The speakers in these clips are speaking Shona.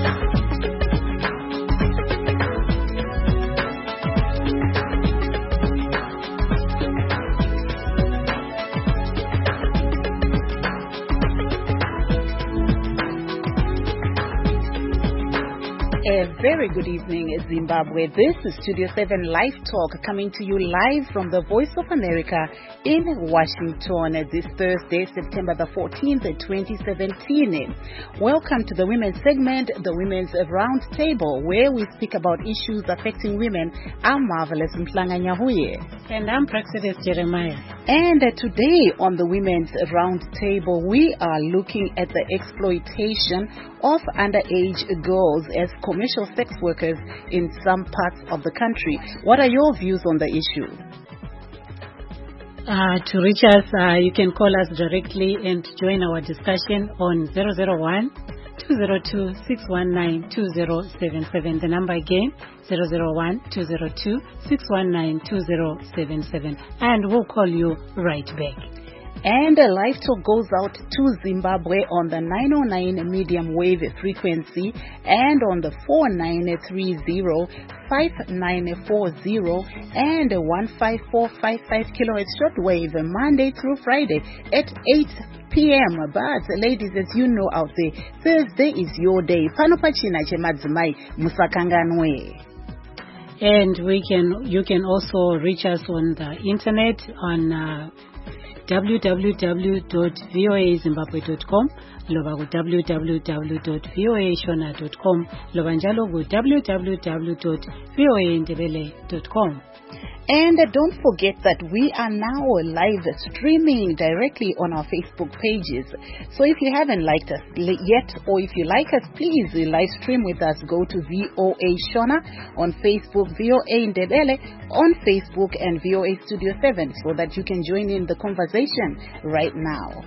A very good evening, Zimbabwe. This is Studio 7 Live Talk coming to you live from the Voice of America in Washington this Thursday, September the 14th, 2017. Welcome to the Women's segment, the Women's Round Table, where we speak about issues affecting women. I'm Marvelous Mhlanga Nyahuye. And I'm Praxidis Jeremiah. And today on the Women's Round Table, we are looking at the exploitation of underage girls as commercial sex workers in some parts of the country. What are your views on the issue? To reach us, you can call us directly and join our discussion on 001-202-619-2077. The number again, 001-202-619-2077. And we'll call you right back. And a live talk goes out to Zimbabwe on the 909 medium wave frequency and on the 4930, 5940 and 15455 kilohertz shortwave Monday through Friday at 8 p.m. But ladies, as you know out there, Thursday is your day. Panopachina chemadzimai musakanganwe. And you can also reach us on the internet on www.voazimbabwe.com, loba ku www.voashona.com, loba njalo ku www.voandebele.com. And don't forget that we are now live streaming directly on our Facebook pages. So if you haven't liked us yet, or if you like us, please live stream with us. Go to VOA Shona on Facebook, VOA Ndebele on Facebook, and VOA Studio 7 so that you can join in the conversation right now.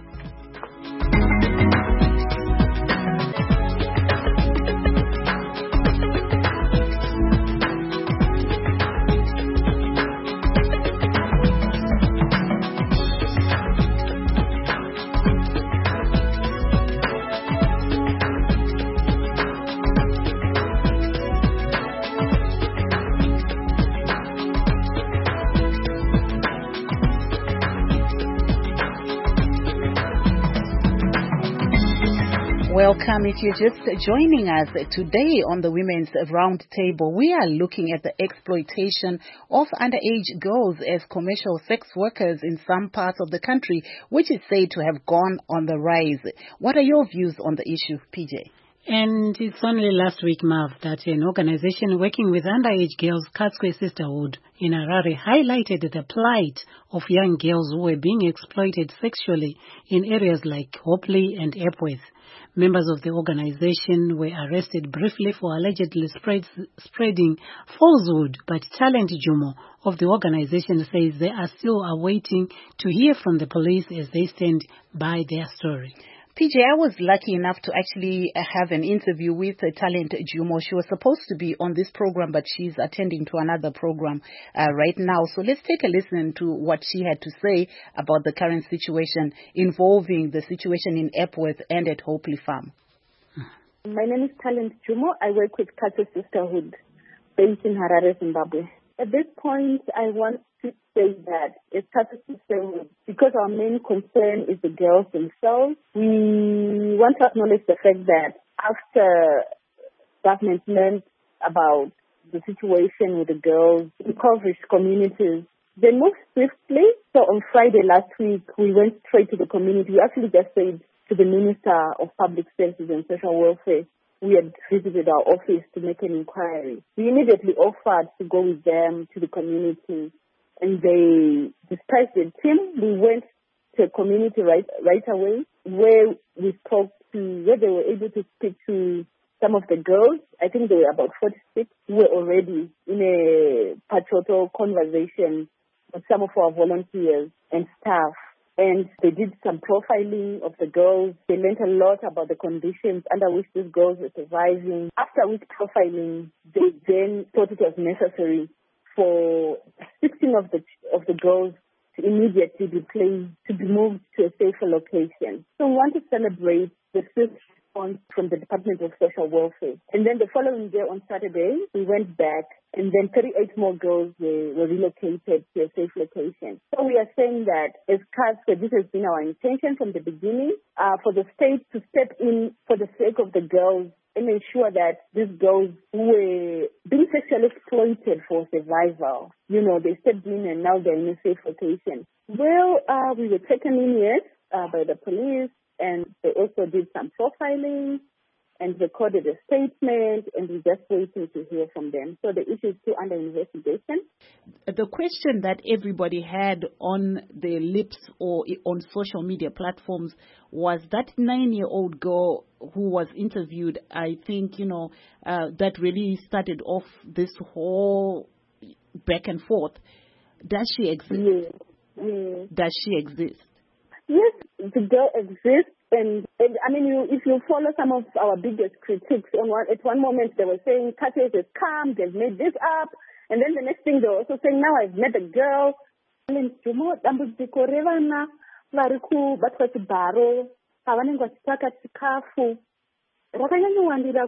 Welcome. If you're just joining us today on the Women's Round Table, we are looking at the exploitation of underage girls as commercial sex workers in some parts of the country, which is said to have gone on the rise. What are your views on the issue, PJ? And it's only last week, Marv, that an organization working with underage girls, Katswe Sisterhood in Harare, highlighted the plight of young girls who were being exploited sexually in areas like Hopley and Epworth. Members of the organization were arrested briefly for allegedly spreading falsehood, but Talent Jumo of the organization says they are still awaiting to hear from the police as they stand by their story. PJ, I was lucky enough to actually have an interview with Talent Jumo. She was supposed to be on this program, but she's attending to another program right now. So let's take a listen to what she had to say about the current situation involving the situation in Epworth and at Hopley Farm. My name is Talent Jumo. I work with Katswe Sisterhood based in Harare, Zimbabwe. At this point, I want to say that as Katswe Sisterhood, because our main concern is the girls themselves, we want to acknowledge the fact that after government learned about the situation with the girls in impoverished communities, they moved swiftly. So on Friday last week, we went straight to the community. We actually just said to the Minister of Public Services and Social Welfare, we had visited our office to make an inquiry. We immediately offered to go with them to the community, and they dispatched a team. We went to a community right away, where we spoke to, where they were able to speak to some of the girls. I think there were about 46 who were already in a patrol conversation with some of our volunteers and staff. And they did some profiling of the girls. They learned a lot about the conditions under which these girls were surviving. After which profiling, they then thought it was necessary for 16 of the girls to immediately be placed, to be moved to a safer location. So we want to celebrate the swift response from the Department of Social Welfare. And then the following day on Saturday, we went back, and then 38 more girls were relocated to a safe location. So we are saying that as CASPE, this has been our intention from the beginning, for the state to step in for the sake of the girls and ensure that these girls who were being sexually exploited for survival, they stepped in and now they're in a safe location. Well, we were taken in, yes, by the police, and they also did some profiling and recorded a statement, and we're just waiting to hear from them. So the issue is still under investigation. The question that everybody had on their lips or on social media platforms was that 9-year-old girl who was interviewed. I think, that really started off this whole back and forth. Does she exist? Yes. Does she exist? Yes, the girl exists, and I mean, if you follow some of our biggest critics, at one moment they were saying Katya is calm, they've made this up, and then the next thing they were also saying, now I've met a girl. Dambudziko revana vari kubatwa chibharo pavanenge vachitsvaka chikafu rakanyanyowandira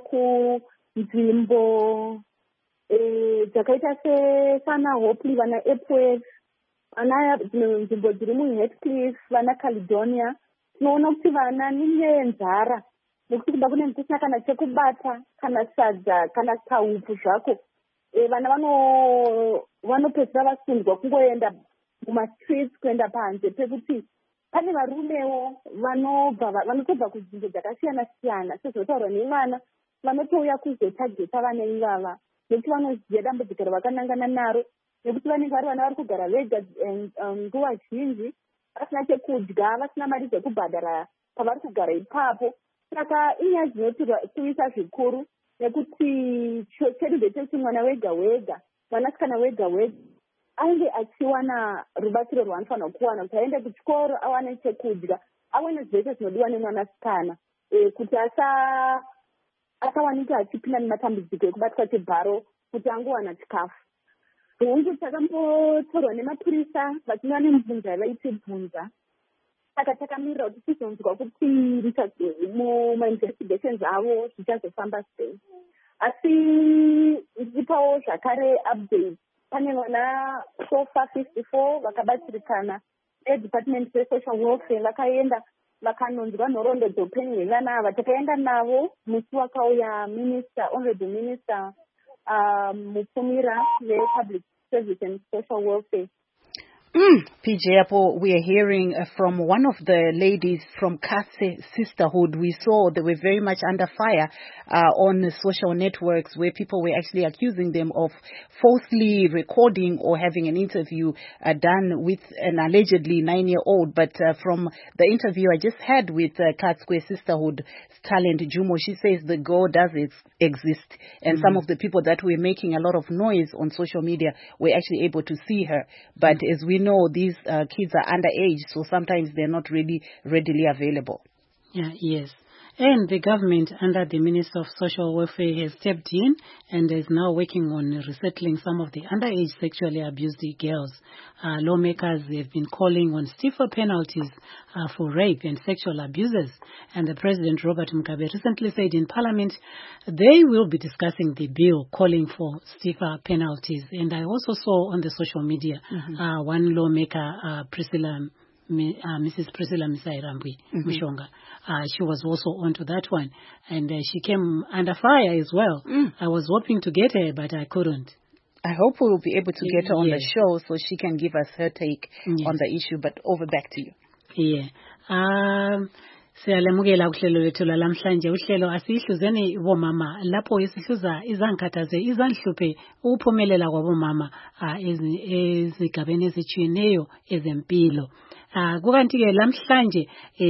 kunzvimbo dzakaita sana Hopley, vana Epworth, vana nzvimbo dziri muHeathcliff, vana Caledonia. Tinoona kuti vana nenzara nekuti kuda kune kusina kana chekubata kana sadza kana kaupu zvako, vana vanopedzera vasundwa kungoenda mumastreets kuenda panze pekuti pane varumewo vanotobva kunzvimbo dzakasiyana siyana sezvotaurwa nevana vanotouya kuzotageta vana ivava nekuti vanoziva dambudziko ravakanangana naro, nekuti vanenge vari vana vari kugara vega nguva zhinji vasina chekudya, vasina mari dzekubhadhara pavari kugara ipapo. Saka inyaya dzinotuvisa zvikuru, nekuti chedu ndechekuti mwana wega wega, mwanasikana wega wega ainge achiwana rubatsiro rwaanofanira kuwana, kuti aende kuchikoro, awane chekudya, awane zvese zvinodiwa nemwanasikana, kuti asawanika achipinda nematambudziko ekubatwa chibharo, kuti angowana chikafu. Hungu takambotorwa nemapurisa vachina nemubvunza vaiti bvunza. Saka takamirira kuti tizonzwa kuti mumainvestigations avo zvichazofamba sei. Asi ndichipawo zvakare update. Pane vana sofa 54 vakabatsirikana neDepartment Social Welfare vakaenda vakanonzwa nhoroondo dzeupenyu hwevana ava. Takaenda navo musi wakauya Honorable Minister Mupfumira vePublic Service and Social Welfare. PJ Apple, we are hearing from one of the ladies from CASPE Sisterhood. We saw they were very much under fire on social networks where people were actually accusing them of falsely recording or having an interview done with an allegedly 9-year-old. But from the interview I just had with CASPE Sisterhood Talent Jumo, she says the girl does exist. And some of the people that were making a lot of noise on social media were actually able to see her. But as we know, these kids are underage, so sometimes they're not really readily available. Yeah, yes. And the government, under the Minister of Social Welfare, has stepped in and is now working on resettling some of the underage sexually abused girls. Lawmakers have been calling on stiffer penalties for rape and sexual abuses. And the President, Robert Mugabe, recently said in Parliament they will be discussing the bill calling for stiffer penalties. And I also saw on the social media one lawmaker, Mrs. Priscilla Misai-Rambui Mushonga. She was also onto that one, and she came under fire as well. I was hoping to get her, but I couldn't. I hope we will be able to get her on the show so she can give us her take on the issue. But over back to you. Yeah. Siyalemukela uhlelo lethu lamhlanje. Uhlelo asihluzeni bomama lapho isihluza izankathaze izanhluphe ukuphumelela kwabomama ezigabeni ezitshiyeneyo ezempilo. Kukanti ke lamhlanje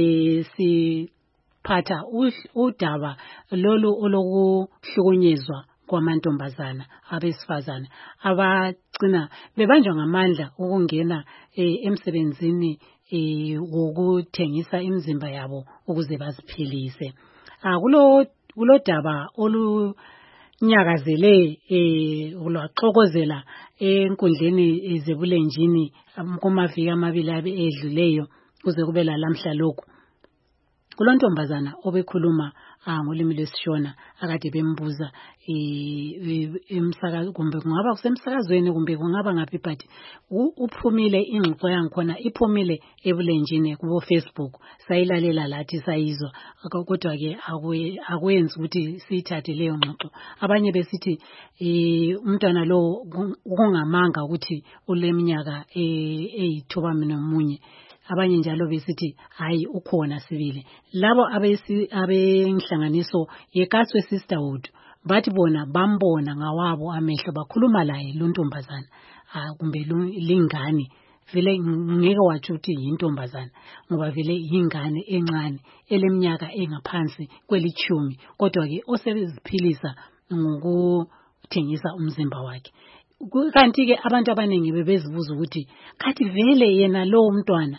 siphatha udaba lolu olokuhlukunyezwa kwamantombazana abesifazana abagcina bebanjwa ngamandla ukungena emsebenzini wokuthengisa imizimba yabo ukuze baziphilise. Kulo daba olunyakazele ulwaxokozela enkundleni zebulenjini kumaviki amabili edluleyo kuze kube lamhla lokhu. kulontombazana obekhuluma ngolimi lwesishona akade bembuza emsakazo kumbe kungaba kusemsakazweni kumbe kungaba ngaphi but uphumile ingxoxo yangikhona iphumile ebulenjini kubo Facebook sayilalela lathi sayizwa kodwa ke akwenzi ukuthi siyithathe leyo ngxoxo abanye besithi umntwana lo kungamanga ukuthi uleminyaka eyithoba nomunye abanye njalo besithi hayi ukhona sibili labo abenhlanganiso yeKatswe Sisterhood bathi bona bambona ngawabo amehlo bakhuluma laye lontombazana kumbe lingane vele ngeke wathi uthi yintombazana ngoba vele yingane encane eleminyaka engaphansi kweli10 kodwa ke oseziphilisa ngokuthengisa umzimba wakhe kanti ke abantu abaningi bebezibuza ukuthi kathi vele yena lo umntwana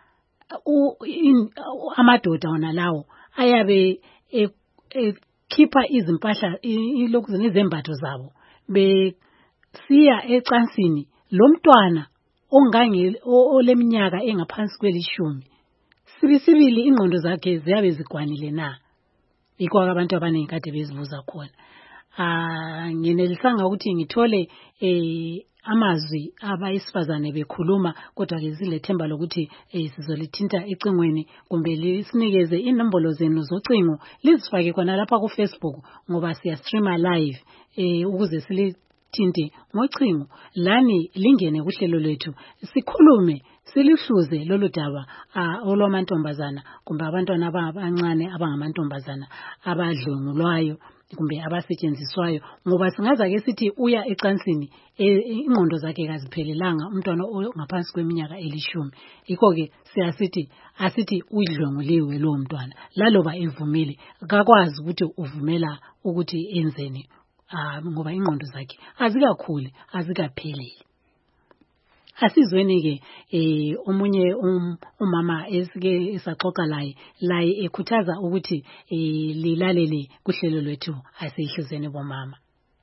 amadoda wona lawo ayabe ekhipha izimpahla ilokhu nezembatho zabo besiya ecansini lo mntwana oleminyaka engaphansi kweli10 sibili ingqondo zakhe ziyabe zigwanile na ikho abantu abaningi kade bezibuza khona nginelisanga ukuthi ngithole amazwi abayisifazane bekhuluma kodwa ke zilethemba lokuthi sizolithinta ecingweni kumbe lisinikeze inombolo zenu zocingo lizifake khona lapha ku Facebook ngoba siya streama live ukuze silithinte ngocingo lani lingene kuhlelo lethu sikhulume silihluze lolu daba olwamantombazana kumbe abantwana abancane abangamantombazana abadlwengulwayo kumbe abasetshenziswayo ngoba singaza ke sithi uya ecansini ingqondo zakhe kaziphelelanga umntwana ongaphansi kweminyaka 10 yikho ke asithi udlwenguliwe lo mntwana laloba evumile akakwazi ukuthi uvumela ukuthi enzeni ngoba ingqondo zakhe azikakhuli azikapheleli asizweni ke omunye umama esike esaxoxa laye ekhuthaza ukuthi lilalele kuhlelo lwethu asihluzene bomama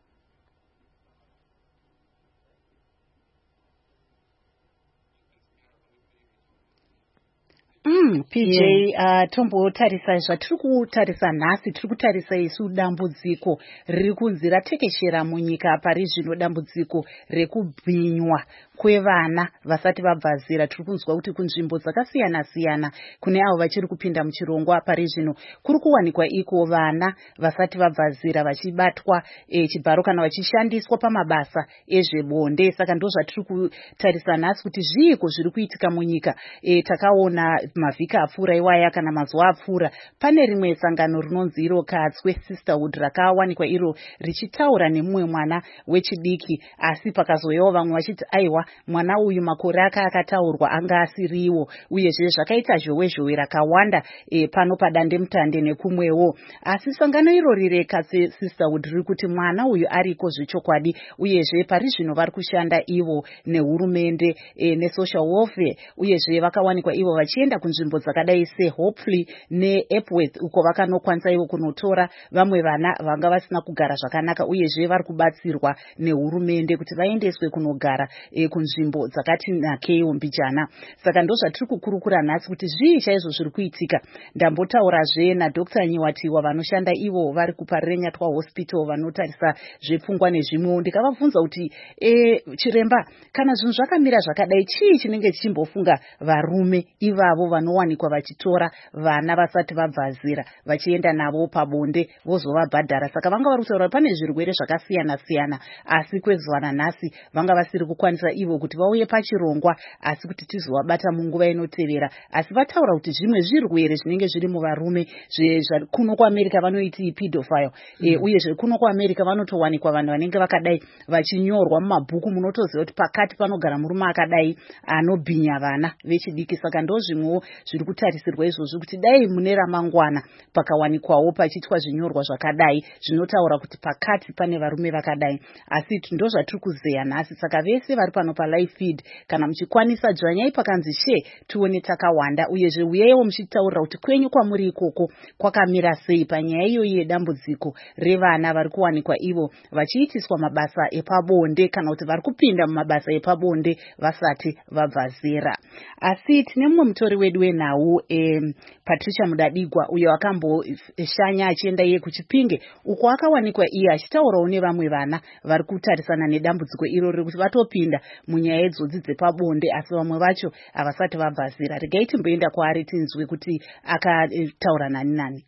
PJ Tombo tarisa zvatiri kutarisa nhasi tiri kutarisa isu dambudziko riri kunzi ratekeshera munyika pari zvino dambudziko rekubhinywa kwevana vasati vabva zera. Tiri kunzwa kuti kunzvimbo dzakasiyana siyana kune avo vachiri kupinda muchirongwa pari zvino kuri kuwanikwa iko vana vasati vabva zera vachibatwa chibharo kana vachishandiswa pamabasa ezvebonde. Saka ndo zvatiri kutarisa nhasi kuti zviiko zviri kuitika munyika. Takaona mavhiki apfuura iwaya kana mazuva apfuura pane rimwe sangano rinonzi iro Katswe Sisterhood rakawanikwa iro richitaura nemumwe mwana wechidiki asi pakazoyawo vamwe vachiti aiwa mwana uyu makore ake akataurwa anga asiriwo uyezve zvakaita zhowe rakawanda pano padande mutande nekumwewo. Asi sangano irori reKatswe Sisterhood riri kuti mwana uyu ariko zvechokwadi uyezve pari zvino vari kushanda ivo nehurumende nesocial welfare uyezve vakawanikwa ivo vachienda kunzvimbo dzakadai seHopefully neEpworth uko vakanokwanisa ivo kunotora vamwe vana vanga vasina kugara zvakanaka uyezve vari kubatsirwa nehurumende kuti vaendeswe kunogara kunzvimbo dzakati nakeiwo mbijana. Saka ndo zvatiri kukurukura nhasi kuti zvii chaizvo zviri kuitika. Ndambotaurazve naDr. Nyiwatiwa vanoshanda ivo vari kuParenyatwa Hospital vanotarisa zvepfungwa nezvimwewo. Ndikavabvunza kuti chiremba kana zvinhu zvakamira zvakadai chii chinenge chichimbofunga varume ivavo vanowanikwa vachitora vana vasati vabva zera vachienda navo pabonde vozovabhadhara. Saka vanga vari kutaura pane zvirwere zvakasiyana siyana asi kwezuva nanhasi vanga vasiri kukwanisa ivo kuti vauye pachirongwa asi kuti tizovabata munguva inotevera. Asi vataura kuti zvimwe zvirwere zvinenge zviri muvarume kuno kuAmerica vanoiti pedophile uyezve kuno kuAmerica vanotowanikwa vanhu vanenge vakadai vachinyorwa mumabhuku munotoziva kuti pakati panogara murume akadai anobhinya vana vechidiki. Saka ndo zvimwewo zviri kutarisirwa izvozvo kuti dai mune ramangwana pakawanikwawo pachiitwa zvinyorwa zvakadai zvinotaura kuti pakati pane varume vakadai. Asi ndo zvatiri kuzeya nhasi. Saka vese vari pano paLive Feed kana muchikwanisa dzvanyai pakanzi she tuone takawanda uyezve uyaiwo muchitaurira kuti kwenyu kwamuri ikoko kwakamira sei panyaya iyoyi yedambudziko revana vari kuwanikwa ivo vachiitiswa mabasa epabonde kana kuti vari kupinda mumabasa epabonde vasati vabva zera. Asi tine mumwe mutori wedu wedu weNhau Patricia Mudadigwa uyo akamboshanya achienda iye kuChipinge uko akawanikwa iye achitaurawo nevamwe vana vari kutarisana nedambudziko iroro kuti vatopinda munyaya idzodzi dzepabonde asi vamwe vacho havasati vabva zera. Regai timboenda kwaari tinzwe kuti akataura nani.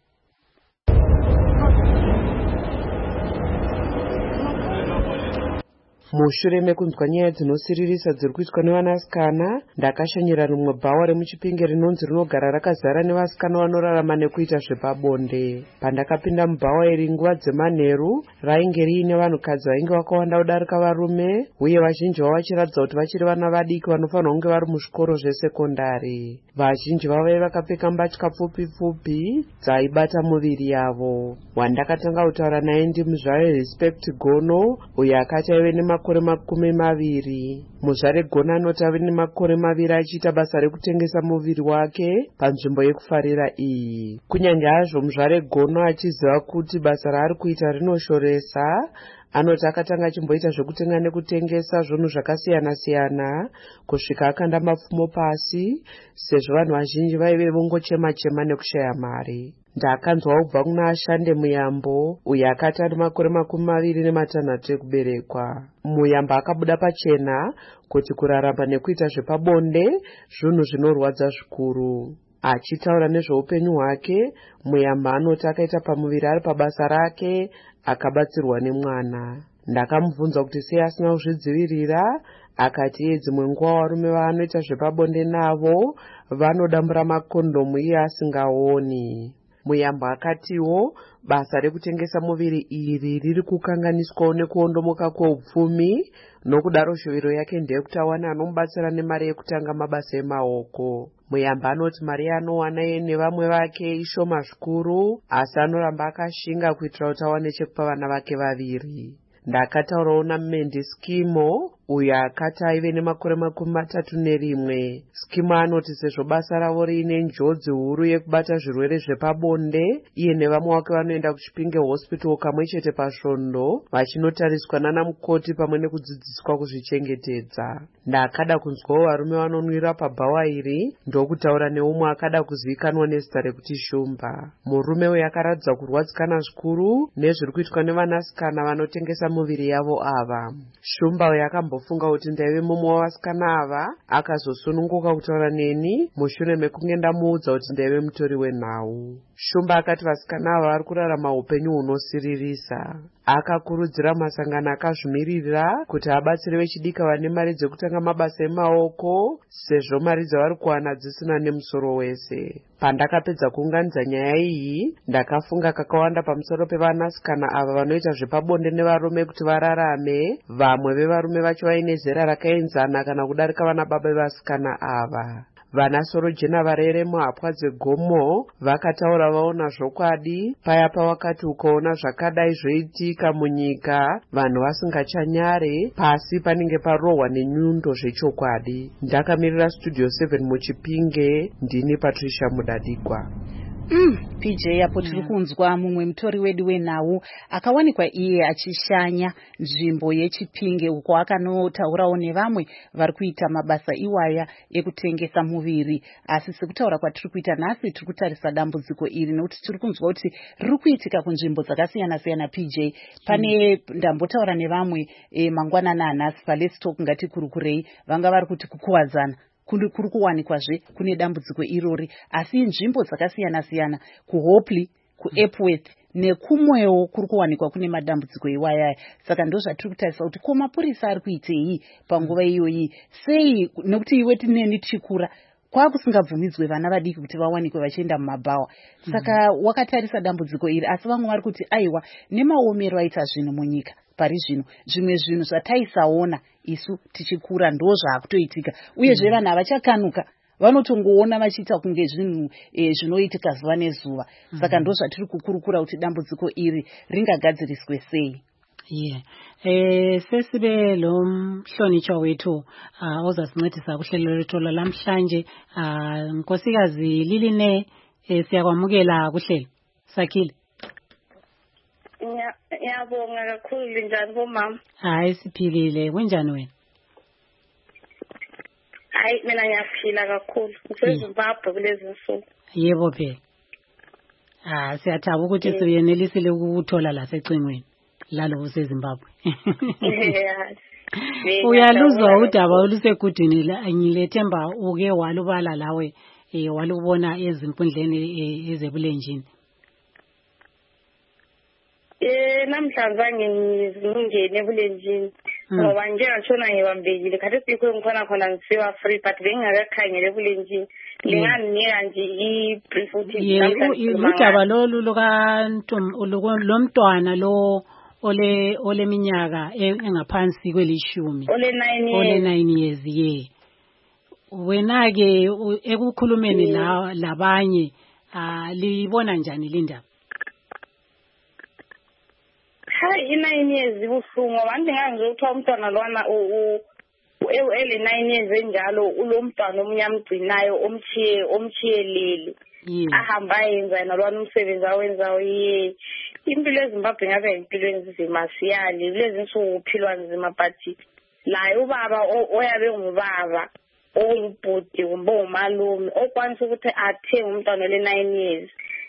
Mushure mekunzwa nyaya dzinosiririsa dziri kuitwa nevanasikana, ndakashanyira rimwe bhawa remuChipinge rinonzi rinogara rakazara nevasikana vanorarama nekuita zvepabonde. Pandakapinda mubhawa iri nguva dzemanheru, rainge riine vanhukadzi vainge vakawanda kudarika varume, uye vazhinji vavo vachiratidza kuti vachiri vana vadiki vanofanira kunge vari muzvikoro zvesekondari. Vazhinji vavo vakapfeka mbatya pfupi pfupi dzaibata muviri yavo. Wandakatanga kutaura naye ndimuzvare Respect Gono, uyo akati aive nemakore 20. Muzvare Gono anoti ave nemakore 2 achiita basa rekutengesa muviri wake panzvimbo yekufarira iyi. Kunyange hazvo muzvare Gono achiziva kuti basa raari kuita rinoshoresa, anoti akatanga achimboita zvekutenga nekutengesa zvinhu zvakasiyana-siyana kusvika akanda mapfumo pasi, sezvo vanhu vazhinji vaive vongochema-chema nekushaya mari. Ndakanzwa kubva kuna Ashande Muyambo, uyo akati ane makore 26 ekuberekwa. Muyambo akabuda pachena kuti kurarama nekuita zvepabonde zvinhu zvinorwadza zvikuru. Achitaura nezveupenyu hwake, Muyambo anoti akaita pamuviri ari pabasa rake akabatsirwa nemwana. Ndakamubvunza kuti sei asina kuzvidzivirira, akati iye dzimwe nguva varume vaanoita zvepabonde navo vanodambura makondomu iye asingaoni. Muyambo akatiwo basa rekutengesa muviri iri riri kukanganiswawo nekuondomoka kweupfumi, nokudaro shuviro yake ndeyekuti awane anomubatsira nemari yekutanga mabasa emaoko. Muyambo anoti mari anowana iye nevamwe vake ishoma zvikuru, asi anoramba akashinga kuitira kuti awane chekupa vana vake 2. Ndakataurawo naMendi Skimo, uyo akati aive nemakore 31. Skimo anoti sezvo basa ravo riine njodzi huru yekubata zvirwere zvepabonde, iye nevamwe vake vanoenda kuChipinge Hospital kamwe chete pasvondo vachinotariswa nanamukoti pamwe nekudzidziswa kuzvichengetedza. Ndakada kunzwawo varume vanonwira pabhawa iri, ndokutaura neumwe akada kuzivikanwa nezita rekuti Shumba. Murume uyu akaratidza kurwadzikana zvikuru nezviri kuitwa nevanasikana vanotengesa muviri yavo ava. Shumba uyu akambofunga kuti ndaive mumwe wavasikana ava, akazosununguka kutaura neni mushure mekunge ndamuudza kuti ndaive mutori wenhau. Shumba akati vasikana ava vari kurarama upenyu hunosiririsa. Akakurudzira masangano akazvimirira kuti abatsire vechidika vane mari dzekutanga mabasa emaoko, sezvo mari dzavari kuwana dzisina nemusoro wese. Pandakapedza kuunganidza nyaya iyi, ndakafunga kakawanda pamusoro pevanasikana ava vanoita zvepabonde nevarume kuti vararame, vamwe vevarume vacho vaine zera rakaenzana kana kudarika vana baba vevasikana ava. Vana Sorojena Varere muhapwa dzegomo vakataura vaona zvokwadi paya pawakati ukaona zvakadai zvoitika munyika, vanhu vasingachanyare, pasi panenge parohwa nenyundo zvechokwadi. Ndakamirira Studio 7 muChipinge, ndini Patricia Mudadigwa. PJ apo tiri kunzwa mumwe mutori wedu weNhau akawanikwa iye achishanya nzvimbo yeChipinge uko akanotaurawo nevamwe vari kuita mabasa iwaya ekutengesa muviri. Asi sekutaura kwatiri kuita nhasi tiri kutarisa dambudziko iri nokuti tiri kunzwa kuti riri kuitika kunzvimbo dzakasiyana-siyana. PJ pane ndambotaura nevamwe mangwanana anhasi paLet's Talk ngati kurukurei, vanga vari kuti kukuwadzana kuri kuwanikwazve kune dambudziko irori, asi nzvimbo dzakasiyana-siyana kuHopley, kuEpworth nekumwewo kuri kuwanikwa kune madambudziko iwayaya. Saka ndo zvatiri kutarisa kuti ko mapurisa ari kuitei panguva iyoyi, sei nekuti iwe tineni tichikura kwakusingabvumidzwe vana vadiki kuti vawanikwe vachienda mumabhawa. Saka wakatarisa dambudziko iri, asi vamwe vari kuti aiwa nemaomero aita zvinhu munyika pari zvino, zvimwe zvinhu zvataisaona isu tichikura ndo zvaakutoitika, uyezve vanhu havachakanuka, vanotongoona vachiita kunge zvinhu zvinoitika zuva nezuva. Saka ndo zvatiri kukurukura kuti dambudziko iri ringagadziriswe sei. Sesibe lo mhlonitshwa wethu ozasincedisa kuhlelo lethu lamhlanje, Nkosikazi Liline, siyakwamukela kuhlelo. Sakhile. Ngiyabonga kakhulu. Linjani bomama? Hayi siphilile, kunjani wena? hayi mina ngiyaphila kakhulu ngiseZimbabwe kulezi nsuku. Yebo phela. Siyathaba ukuthi siyenelisile ukuthola la secingweni lalo useZimbabwe. Uyaluzwa udaba olusegudwini la ngilethemba uke walubala lawe walubona ezinkundleni ezebulenjini. Namhlanje ngizingene ebulenjini ngoba nje ngashona ngibambekile kade sikho ngikhona khona ngisiwa free but bengingakakhangele ebulenjini linganinika nje i-brief uthi udaba lolu lomntwana lo oleminyaka engaphansi kwelishumi ole 9 years ye wena ke ekukhulumeni labanye libona njani lindaba? Hayi 9 years ibuhlungu abantu ngangizothiwa umntwana lwana ele 9 years enjalo ulomntwana omnyamgcinayo omchiyelele ahamba yenza nalwana umsebenzi awenzayo impilo eZimbabwe ngabe impilo enzima siyali lezi nsuku uphilwa nzima but la ubaba oyabe ngubaba oyibhodi kumbe umalume okwanisa ukuthi athenge umntwana le 9 years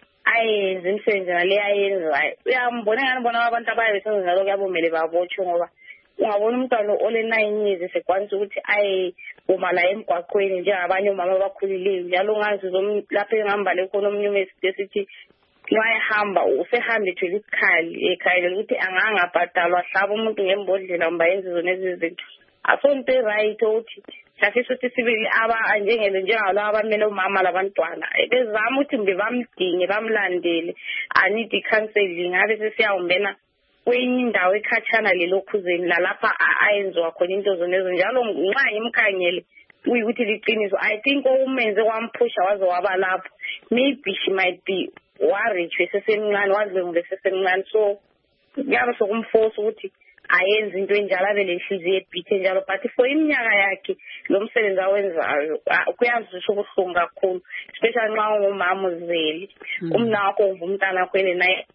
ayenze imisebenzi nale ayenzayo uyambona ngani bona abantu abayesenza njalo kuyabomele babotshwe ngoba ungabona umntwana ole 9 years esekwanisa ukuthi ayekuma la emgwaqweni njengabanye omama abakhulileyo njalo ngazi lapho engihambale khona omnyume esithi wayehamba usehamba ethwele isikhali ekhayela ukuthi angangabhadalwa hlaba umuntu ngembodlela mba yenze zona ezizinto asonto right ukuthi safisa ukuthi sibili njengelo njengalo abamele umama labantwana bezama ukuthi mbe bamdinge bamlandele anid counseling ngabe sesiyawumbena kwenye indawo ekhatshana lelokhuzeni lalapha ayenziwa khona into zonezo njalo nxa ngimkhangele uyikuthi liqiniso I think umenze kwamphusha waze waba lapho maybe she might be worried sesemncane wazibengule sesemncane so kuyabe sokumforce ukuthi ayenze into enjalo abe lenhliziyo ebhithe njalo but for iminyaka yakhe lo msebenzi awenzayo kuyazisho ubuhlungu kakhulu especially nxa ungumama uzele umnawakho uvumntana wakho ele naye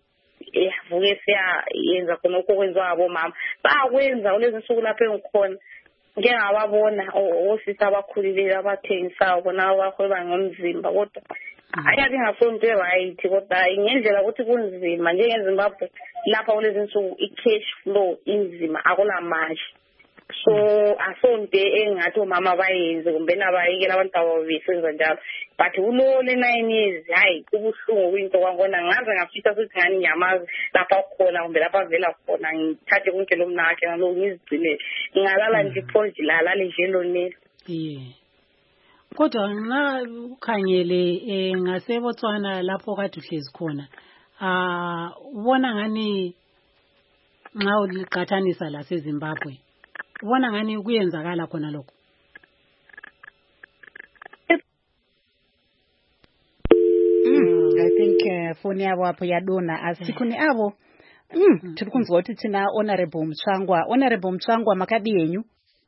evuke siyayenza khona okwenziwa abomama bakwenza kulezi nsuku lapho engikhona ngengababona osisi abakhulileyo abathengisayo bona abahweba ngomzimba kodwa ayabe ingasonto right kodwa ngendlela ukuthi kunzima njengeZimbabwe lapha kulezi nsuku i-cash flow inzima akulamali so asonto engathi omama bayenze kumbe nabayekela abantu ababesenza njalo but ulole 9 years hayi kubuhlungu kuyinto kwangona ngaze ngafisa ukuthi ngani nyamazi lapha khona kumbe lapha vela khona ngithathe konke lo mnakhe ngalo ngizigcinele ngalala nje project lala nje lonelo kodwa nxa ukhangele ngaseBotswana lapho kade uhlezi khona ubona ngani nxa uliqathanisa la seZimbabwe ubona ngani kuyenzakala khona lokho? I think phone yabo apho yadona asikhuni abo tiri kunzwa kuti tina Honorable Mtsvangwa makadi yenyu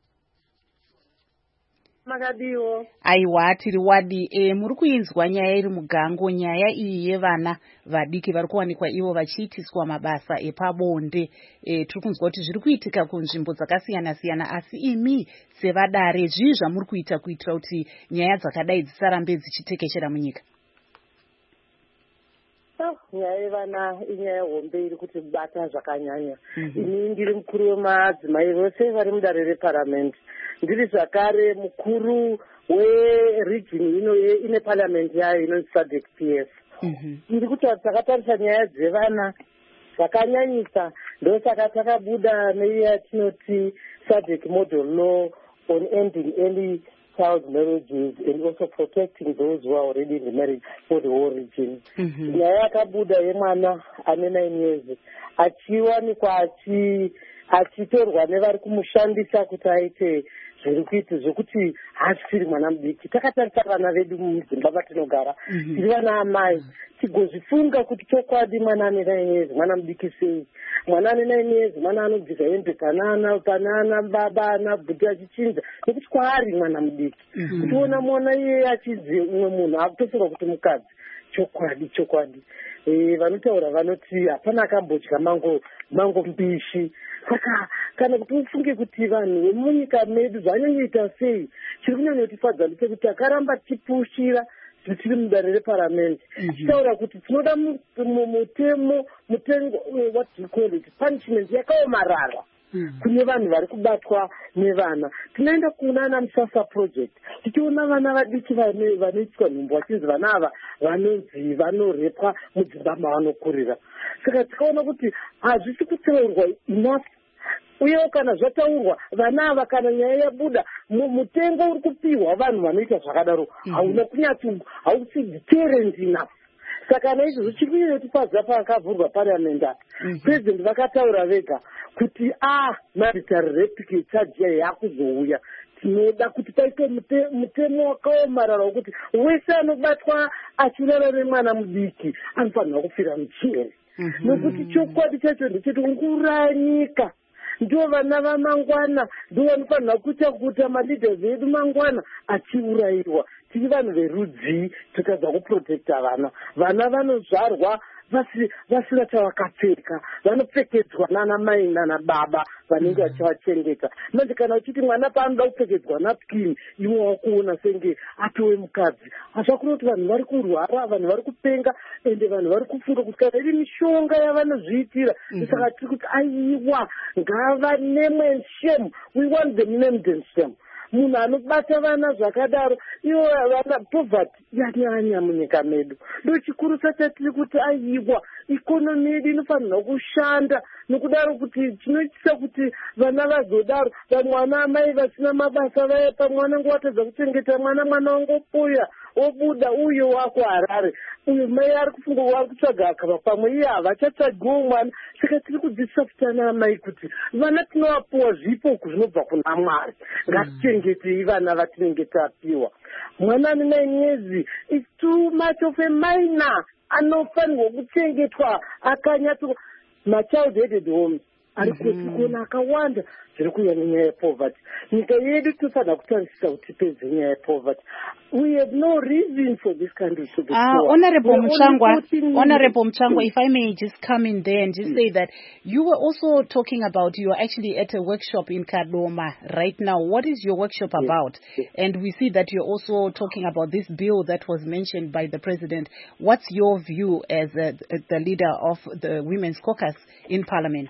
makadiwo aiwa tiri wadi muri kuinzwa nyaya iri mugango nyaya iyi yevana vadiki vari kuwanikwa ivo vachiitiswa mabasa epabonde tiri kunzwa kuti zviri kuitika kunzvimbo dzakasiyana siyana asi imi sevadare zvii zvamuri kuita kuitira kuti nyaya dzakadai dzisarambe dzichitekeshera munyika? nyaya yevana inyaya hombe iri kuti bata zvakanyanya ini ndiri mukuru wemadzimai vose vari mudare reparamend ndiri zvakare mukuru weregion ino ine parliament yayo inonzi SADC PS ndiri kuti takatarisa nyaya dzevana zvakanyanyisa ndosaka takabuda neyatinoti SADC model law on ending early child marriages and also protecting those who are already in the marriage for the whole region. Nyaya yakabuda yemwana ane 9 years achiwanikwa achitorwa nevari kumushandisa kuti aite zviri kuita zvokuti hasiri mwana mudiki. Takatarisa vana vedu mudzimba matinogara tiri vana amai tigozvifunga kuti chokwadi mwana ane 9 years mwana mudiki sei. Mwana ane 9 years mwana anobvisa hembe panana baba ana bhuti achichinja nekuti kwaari mwana mudiki. Kutiona mwana iye achidze umwe munhu akutofunga kuti mukadzi. Chokwadi vanotaura vanoti hapana akambodya mango mbishi saka kana kuti ufunge kuti vanhu vemunyika medu zvanyanyoita sei, chiri kunyanyotifadza ndechekuti takaramba tichipushira tiri mudare reparamende tichitaura kuti tinoda mutengo what you call it punishment yakaomarara kune vanhu vari kubatwa nevana. Tinoenda kuunana Musasa project tichiona vana vadiki vanoitwa nhumbu vachinzi vana ava vanonzi vanorepwa mudzimba mavanokurira. Saka tikaona kuti hazvisi kutaurwa enough, uyewo kana zvataurwa vana ava kana nyaya yabuda mutengo uri kupiwa vanhu vanoita zvakadaro hauna kunyatsi hausi deterrent enough. Saka naizvozvo chiri kunyatsotifadza pakavhurwa parliament apa president vakataura vega kuti mandatory rape charge yakuzouya. Tinoda kuti paite mutemo wakaomarara wekuti wese anobatwa achirara nemwana mudiki anofanirwa kufira muchiri. Nokuti chokwadi chacho ndecheti ngura nyika ndio vana vamangwana ndio vanofanirwa kuita kuti maleaders edu mangwana achiurayiwa. Tiri vanhu verudzi tikadza kuprotecta vana vanozvarwa vasina chavakapfeka, vanopfekedzwa nana mai nana baba vanenge vachivachengeta. Manje kana uchiti mwana paanoda kupfekedzwa napkin imwe wakuona senge atowe mukadzi. Hazvakuri kuti vanhu vari kurwara, vanhu vari kupenga, ende vanhu vari kufunga kuti kana iri mishonga yavanozviitira. Saka tiri kuti aiwa ngava name and shame, we want them named and shame. Munhu anobata vana zvakadaro ivo vana poverty yanyanya munyika medu. Ndo chikuru chatiri kuti aiwa ikonomi yedu inofanirwa kushanda nokudaro kuti chinoitisa kuti vana vazodaro vamwana amai vasina mabasa vaya pamwana ngowatadza kuchengeta mwana wangopoya obuda uyo wako Harare uyo mai ari kufunga wari kutsvaga akava pamwe iye havachatsvagiwo mwana. Saka tiri kudzidzisa kuti ana amai kuti vana tinovapuwa zvipo zvinobva kuna Mwari, ngatichengetei vana vatinenge tapiwa. Mwana ane 9 years is too much of a minor, anofanirwa kuchengetwa akanyatso machild headed homes ari kuona akawanda zviri kuuya nenyaya yepoverty. Nyika yedu tinofanira kutarisisa kuti tipedze nyaya yepoverty. We have no reason for this country to be poor. Honorable Mchangwa, if I may just come in there and just say that you were also talking about, you are actually at a workshop in Kadoma right now. What is your workshop about? And we see that you're also talking about this bill that was mentioned by the president. What's your view as the leader of the Women's Caucus in Parliament?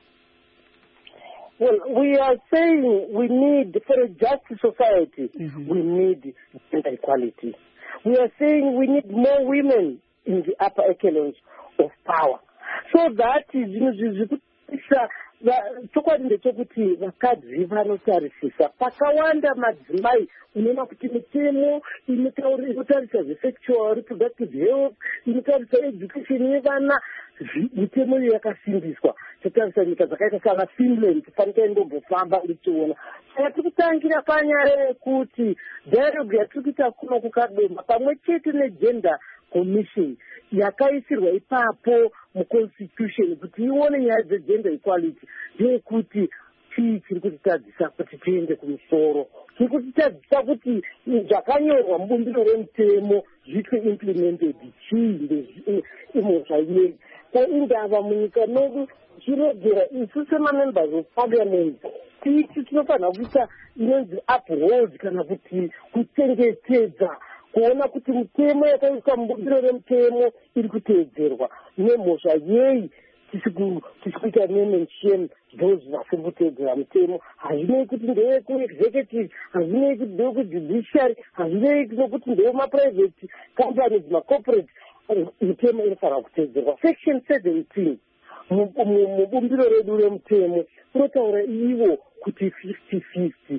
Well, we are saying we need, for a just society, we need gender equality. We are saying we need more women in the upper echelons of power. So that is, chokwadi ndechekuti vakadzi vanotarisisa pakawanda madzimai unoona kuti mitemo inotarisa sexual reproductive health, inotarisa education yevana, mitemo iyo yakasimbiswa. Totarisa nyika dzakaita sana Finland fanike ndombofamba ndichiona. Saka tiri kutangira panyaya yekuti dialogue yatiri kuita kuno kuKadoma pamwe chete negender commission yakaisirwa ipapo muconstitution kuti ione nyaya dzegender equality ndeyekuti chii chiri kutitadzisa kuti tiende kumusoro, chiri kutitadzisa kuti zvakanyorwa mubumbiro remutemo zviitwe implemented chii imhosva ineyi. Indava munyika medu zviregera isu semamembers of parliament tiiti tinofanira kuita inonzi uphold kana kuti kuchengetedza kuona kuti mitemo yakaiswa mubumbiro remutemo iri kuteedzerwa. Nemhosva yei tisi kuita name and shame those vasiri kuteedzera mitemo. Hazvinei kuti ndewe kuexecutive, hazvinei kuti ndewe kujudiciary, hazvinei nokuti ndewe maprivate companies, macorporate, mitemo inofanira kuteedzerwa. Section 17 mubumbiro redu remutemo unotaura ivo kuti 50-50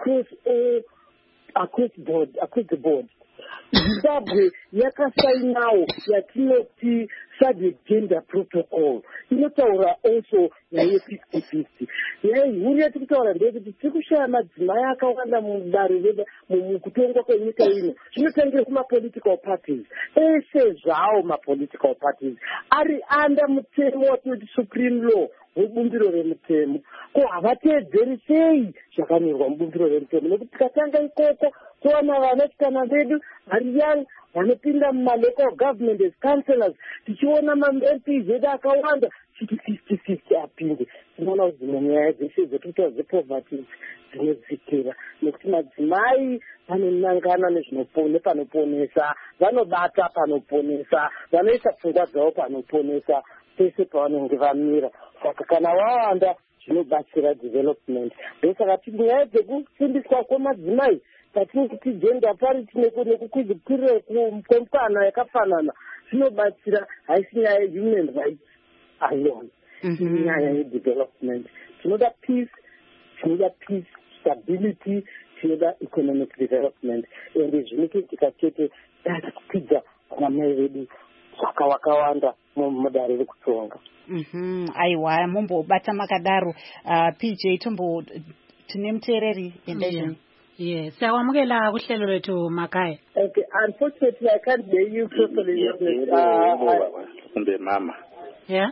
across the board. Zimbabwe yakasainawo yatinoti SADC gender protocol inotaura also yaye 50-50. Yaye huru yatiri kutaura ndeyekuti tiri kushaya madzimai akawanda mudare mukutongwa kwenyika ino. Zvinotangira kumapolitical parties ese zvawo mapolitical parties ari under mutemo watinoti supreme law webumbiro remutemo. Ko havateedzeri sei zvakanyorwa mubumbiro remutemo? Nekuti tikatanga ikoko towana vanasikana vedu vari young vanopinda mumalocal government as councillors, tichiona ma-MPs edu akawanda chiti 50-50 apinde. Tinoona kuti dzimwe nyaya dzeshe dzekuita dzepoverty dzinodzikira nekuti madzimai vanonangana nepanoponesa, vanobata panoponesa, vanoisa pfungwa dzavo panoponesa pese pavanenge vamira. Saka kana wawanda zvinobatsira development. Ndosaka nyaya dzekufundiswa kwemadzimai patinoti gender parity nekukwidzikirira kwemukana yakafanana zvinobatsira, haisi nyaya yehuman rights alone, inyaya yedevelopment. Tinoda peace, stability, tinoda economic development, ende zvinoitika chete kukwidza vanamai vedu zvakawakawanda mudare rekutonga. Aiwa, mumbobata makadaro. PJ tine muteereri endezvino. Yes, siyawamukela kuhlelo lwethu Makaya. Okay, unfortunately I can't hear you properly. Kumbe mama. Yeah?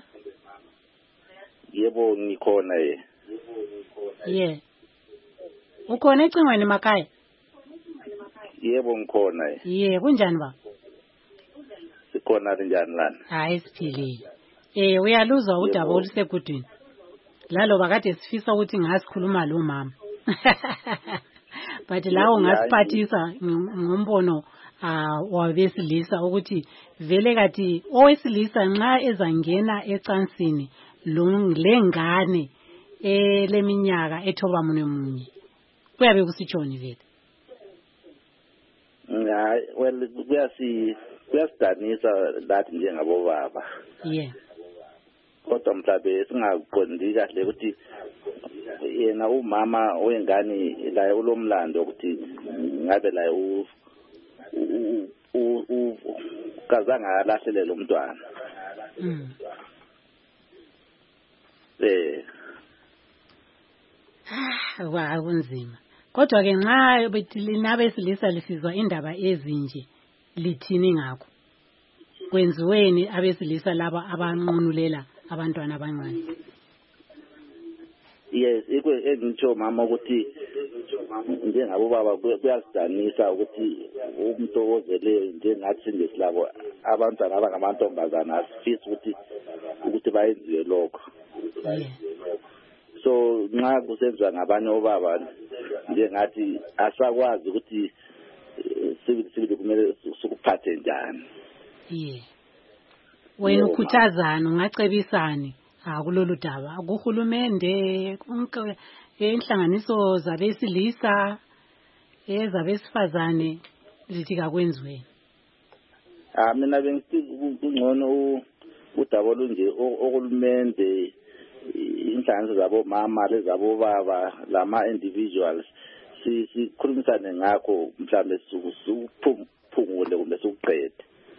Yebo ngikhona ye. Yeah. Ukhona ecingweni Makaya? Yebo ngikhona ye. Yeah, kunjani ba? Sikhona njani lana? Hayi siphilile. Uyaluzwa udaba olusegudwini. Lalo bakade sifisa ukuthi ngasikhuluma lo mama. But la ungasiphathisa ngombono wabesilisa ukuthi vele kathi owesilisa nxa ezangena ecansini lengane leminyaka ethoba munye kuyabe kusitshoni vele. Hayi, well kuyasidanisa lathi njengabo baba. Yeah. Kodwa mhlabe singaqondi kahle ukuthi yena umama wengane la ulomlando ukuthi ngabe la kazanga alahlelela umntwana. Wa kunzima. Kodwa ke nxa betilina besilisa lisizwa indaba ezinje lithini ngakho? Kwenziweni abesilisa laba abanqunulela abantwana abancane? Yes, engitsho mama ukuthi njengabo baba kuyasidanisa ukuthi umuntu ozeleyo njengathi ngesilabo abantwana abangamantombazana asifisa ukuthi bayenziwe lokho. So nxa kusenziwa ngabanye obaba njengathi asakwazi ukuthi sibili kumele sikuphathe njani. Wena ukhuthazana ungacebisani kulolu daba kuhulumende inhlanganiso zabesilisa ezabesifazane zithi kakwenziweni? Mina bengithi kungcono udaba olunje ohulumende inhlanganiso zabo mama lezabo baba lama individuals sikhulumisane ngakho mhlawumbe sukuphungule kumbe sukuqede.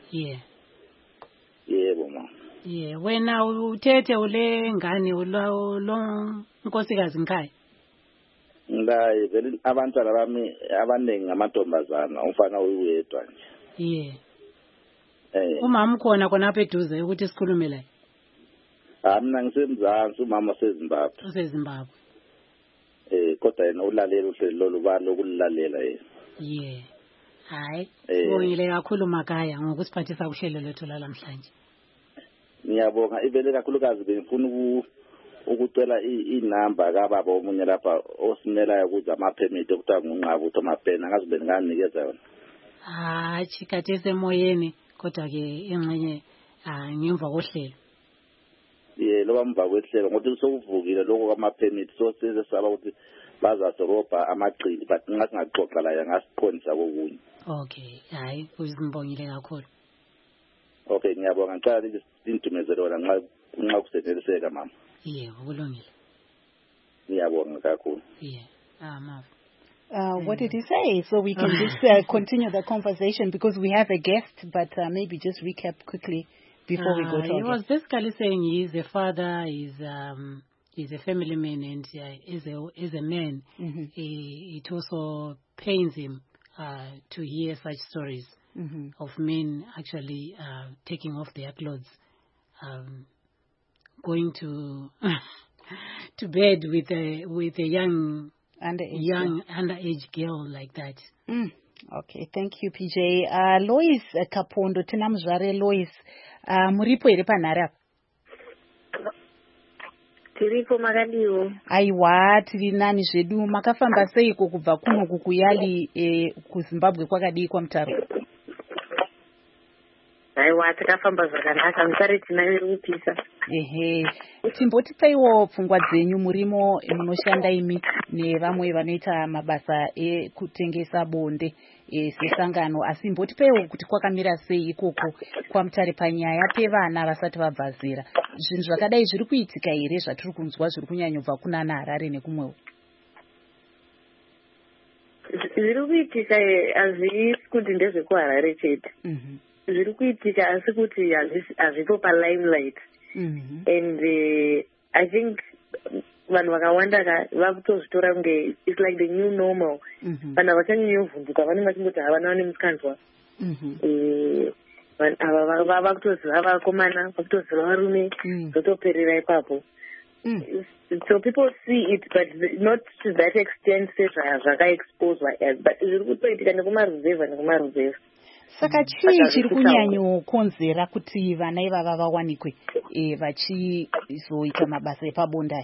Yebo mama. Wena uthethe ule ngane lo nkosikazi ngikhaya? Ngayi vele abantwana bami abaningi ngamantombazana, umfana uyedwa nje. Umama khona khonapha eduze ukuthi sikhulume la? Mina ngisemzansi, umama useZimbabwe. UseZimbabwe. Kodwa yena ulalela uhlelo lolubani lokulalela yena. Hayi, sibongile kakhulu Makaya ngokusiphathisa kuhlelo lethu namhlanje. Ngiyabonga ivele kakhulukazi bengifuna ukucela inamba kababa omunye lapha osimelayo ukuze ama-permit okuthiwa ngunqaba uMapena ngazibe nginganikeza yona. Chikhathi esemoyeni kodwa-ke engxenye ngemva kohlelo. Loba mva kwehlelo ngokuthi sokuvukile lokho kwama-permit sesaba ukuthi bazasorobha amagcili but nxa singaxoxa la ngasiqondisa kokunye. Okay, hayi uzibongile kakhulu. Okay, ngiyabonga ngicela indumezelo wena nxa kuseneliseka mama. Kulungile. Ngiyabonga kakhulu. Mama. What did he say? So we can just continue the conversation because we have a guest, but maybe just recap quickly before we go to He was basically saying he's a father, he's a family man, and as a man, it also pains him to hear such stories of men actually taking off their clothes going to to bed with a young underage girl like that. Okay, thank you, PJ. Lois Kapondo, tina muzvare Lois, muripo here panhare apa? Tiripo makadiwo. Aiwa, tiri nani zvedu. Makafamba seiko kubva kuno kukuyali kuZimbabwe kwakadii kwaMutaro? Aiwa, takafamba zvakanaka, mutare tinayo iri kupisa. Ehe, timbotipaiwo pfungwa dzenyu. Murimo munoshanda imi nevamwe vanoita mabasa ekutengesa bonde sesangano, asi mbotipaiwo kuti kwakamira sei ikoko kwaMutare panyaya pevana vasati vabva zera. Zvinhu zvakadai zviri kuitika here zvatiri kunzwa zviri kunyanyobva kunana Harare nekumwewo? Zviri kuitika hazvisi kuti ndezvekuHarare chete. Zviri kuitika asi kuti hazvipo palimelight. And I think vanhu vakawanda vakutozvitora kunge it's like the new normal. Vanhu vachanyanyovhunduka vanenge vachingoti havana vane musikanzwa. Ava vakutoziva vakomana, vakutoziva varume, zvotoperera ipapo. So people see it, but not to that extent zvakaexposwa as, but zviri kutoitika nekumaruzevha nekumaruzevha. Saka chii chiri kunyanyokonzera kuti vana ivava vawanikwe vachizoita mabasa epabonde?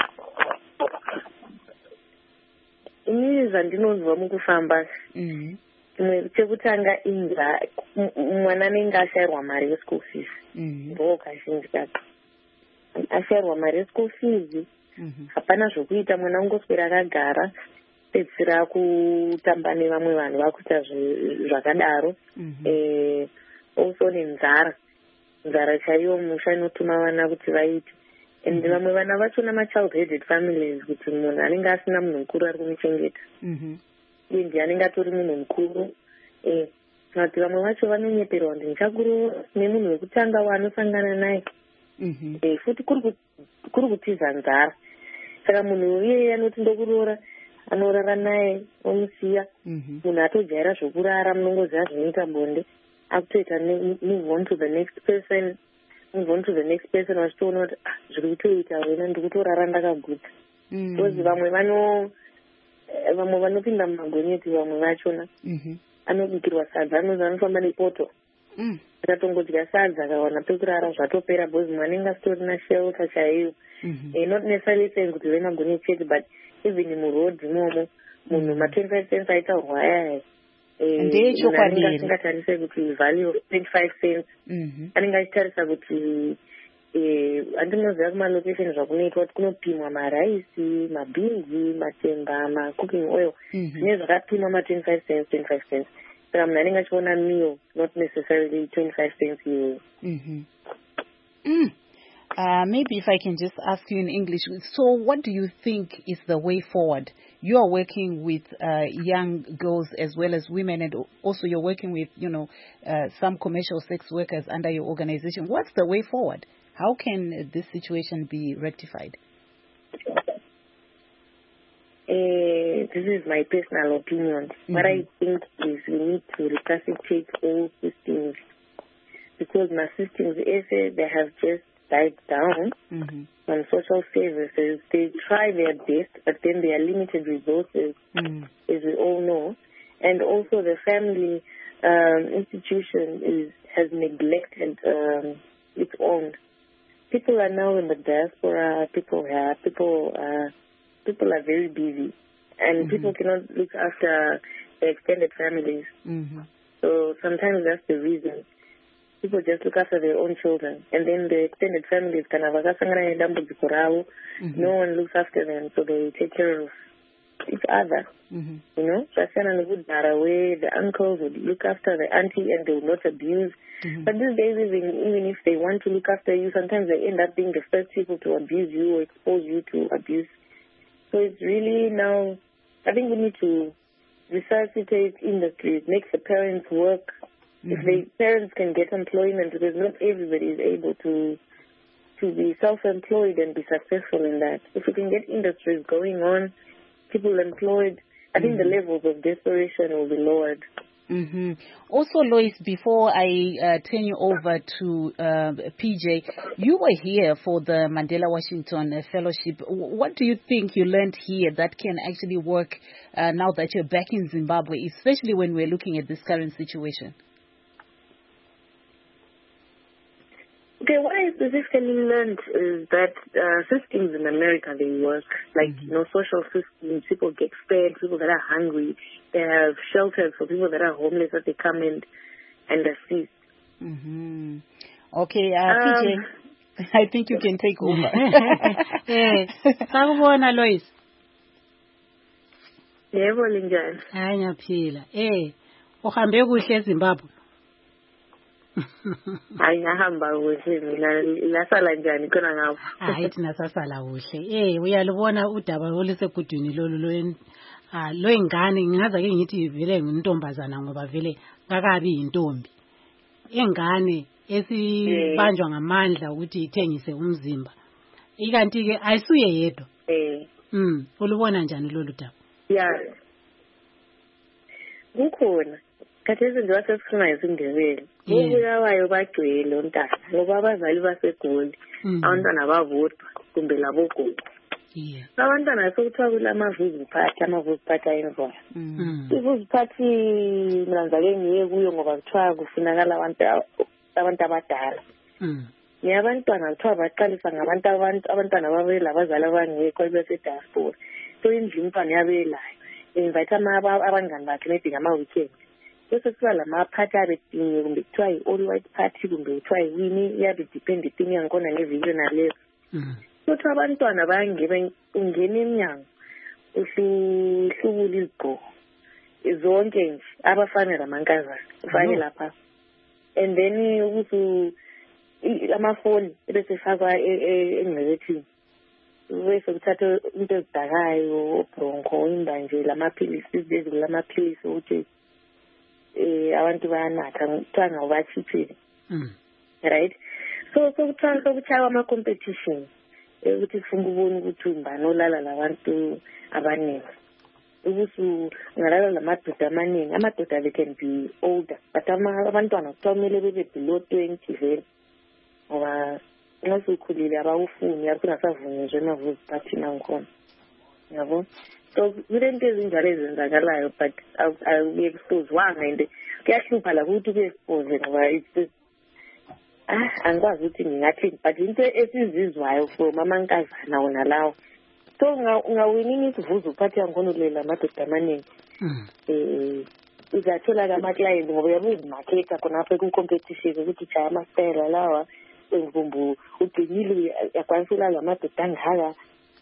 Inini zvandinonzwa mukufamba, chimwe chekutanga inza mwana anenge ashayirwa mari yeschool fees. Ndo kazhinji kacho ashayirwa mari yeschool fees, hapana zvokuita, mwana ungoswera akagara, pedzisira kutamba nevamwe vanhu vakuita zvakadaro. Also nenzara chaiyo musha inotuma vana kuti vaite. And vamwe vana vachona machild headed families, kuti munhu anenge asina munhu mukuru ari kumuchengeta, uye ndiye anenge atori munhu mukuru. Kuti vamwe vacho vanonyeperwa kuti ndichakuroora nemunhu wekutanga waanosangana naye, futi kuri kutiza nzara. Saka munhu iyeye anoti ndokuroora, anorara naye omusiya, munhu atojaira zvokurara, munongoziva zvinoita bonde, akutoita move on to the next person, vachitoona kuti zviri kutoita wena ndikutorara ndakaguta. Because vamwe vanopinda mumagonyeti, vamwe vachona anobikirwa sadza, anofamba nepoto, akatongodya sadza akawana pekurara zvatopera, because mumwe anenge asitorina shelter chaiyo. Not necessarily saying kuti vemagonyeti chete, but even muroad imomo munhu ma25 cents aitaurwa ayaya, ndechokwadi asingatarise kuti value of 25 cents, anenge achitarisa kuti andinoziva kumalocation zvakunoitwa kuti kunopimwa maraisi, mabhinzi, matemba, macooking oil, zvine zvakapimwa ma25 cents. Saka munhu anenge achiona meal, not necessarily 25 cents iyoyo. Maybe if I can just ask you in English, so what do you think is the way forward? You are working with young girls as well as women, and also you're working with, some commercial sex workers under your organization. What's the way forward? How can this situation be rectified? This is my personal opinion. What I think is we need to resuscitate all systems, because my systems, they have just died down on social services. They try their best, but then there are limited resources, as we all know. And also the family institution has neglected its own. People are now in the diaspora. People are very busy, and people cannot look after their extended families. So sometimes that's the reason. People just look after their own children, and then the extended families no one looks after them, so they take care of each other. Where the uncles would look after the auntie and they would not abuse. But these days, even if they want to look after you, sometimes they end up being the first people to abuse you or expose you to abuse. So it's really now, I think we need to resuscitate industries, make the parents work. If the parents can get employment, because not everybody is able to be self-employed and be successful in that. If we can get industries going on, people employed, I think the levels of desperation will be lowered. Also, Lois, before I turn you over to PJ, you were here for the Mandela Washington Fellowship. What do you think you learned here that can actually work now that you're back in Zimbabwe, especially when we're looking at this current situation? Okay, what I specifically learned is that systems in America, they work. Like, social systems, people get fed, people that are hungry. They have shelters for people that are homeless that they come in and assist. Okay, PJ, I think you can take over. Sakubona Lois. Yebo linjani? Hayi ngiyaphila. Uhambe kuhle eZimbabwe? Hayi ngahamba kuhle mina lasala njani khona ngapho. Hayi thina sasala kuhle. Uyalibona udaba olusegudwini lolu loyingane ngingaza ke ngithi vele ngintombazana ngoba vele kakabi intombi. Ingane esibanjwa ngamandla ukuthi ithengise umzimba. Ikanti ke ayisuye yedwa. Ulubona njani lolu daba? Yeah. Kukhona. Khathesi nje wasesifuna isindebele. Ubulawayo bagcwele ontanga ngoba abazali baseGoli. Abantwana bavotwa kumbe labogogo. Abantwana sokuthiwa kulamaVuziphathi ayenzwayo. Ivuziphathi mina ngake ngiye kuyo ngoba kuthiwa kufunakala abantu abadala. Abantwana kuthiwa baqalisa abantwana babela abazali abangekho bese-diaspora. So indlu umntwana yabelayo. Invite abangani bakhe maybe ngama-weekend. Bese kuba lamaphathi abedinye kumbe kuthiwa yi-all white party kumbe kuthiwa yi-wini iyabe depend ithini yangikhona nevidiyo nalezo. Kuthi abantwana bayangena ungena emnyango uhlubula izigqoko zonke nje abafana lamankazana ufake lapha and then ukuthi amafoni bese efakwa engcebethini bese kuthatha into ezidakayo obronco imbanje lamaphilisi izizwe lamaphilisi ukuthi abantu bayanatha kuthiwa ngawubachiphile. Right, so kuthiwa ama-competition ukuthi kufuna ukubona ukuthi umbani olala labantu abaningi ukuthi ungalala lamadoda amaningi. Amadoda they can be older but abantwana kuthiwa kumele bebe below 20 vele ngoba nxa usukhulile abawufuni akungasavuni nje emavuziphathini nangikhona yabo. So kulento ezinjalo ezenzakalayo but awuye-expose-wanga and kuyahlupha la ukuthi uku-expose ngoba angikwazi ukuthi ngingathini but into esizizwayo from amankazana wona lawo. So ungawinini isivuzo uphathi yangikhona ukulela amadoda amaningi. Uzathola-ke ama-client ngoba uyabe uzimaketha khonapho ku-competition ukuthi jaya amasitayela lawa engivumbu ugcinile yakwanisa ulala amadoda angaka.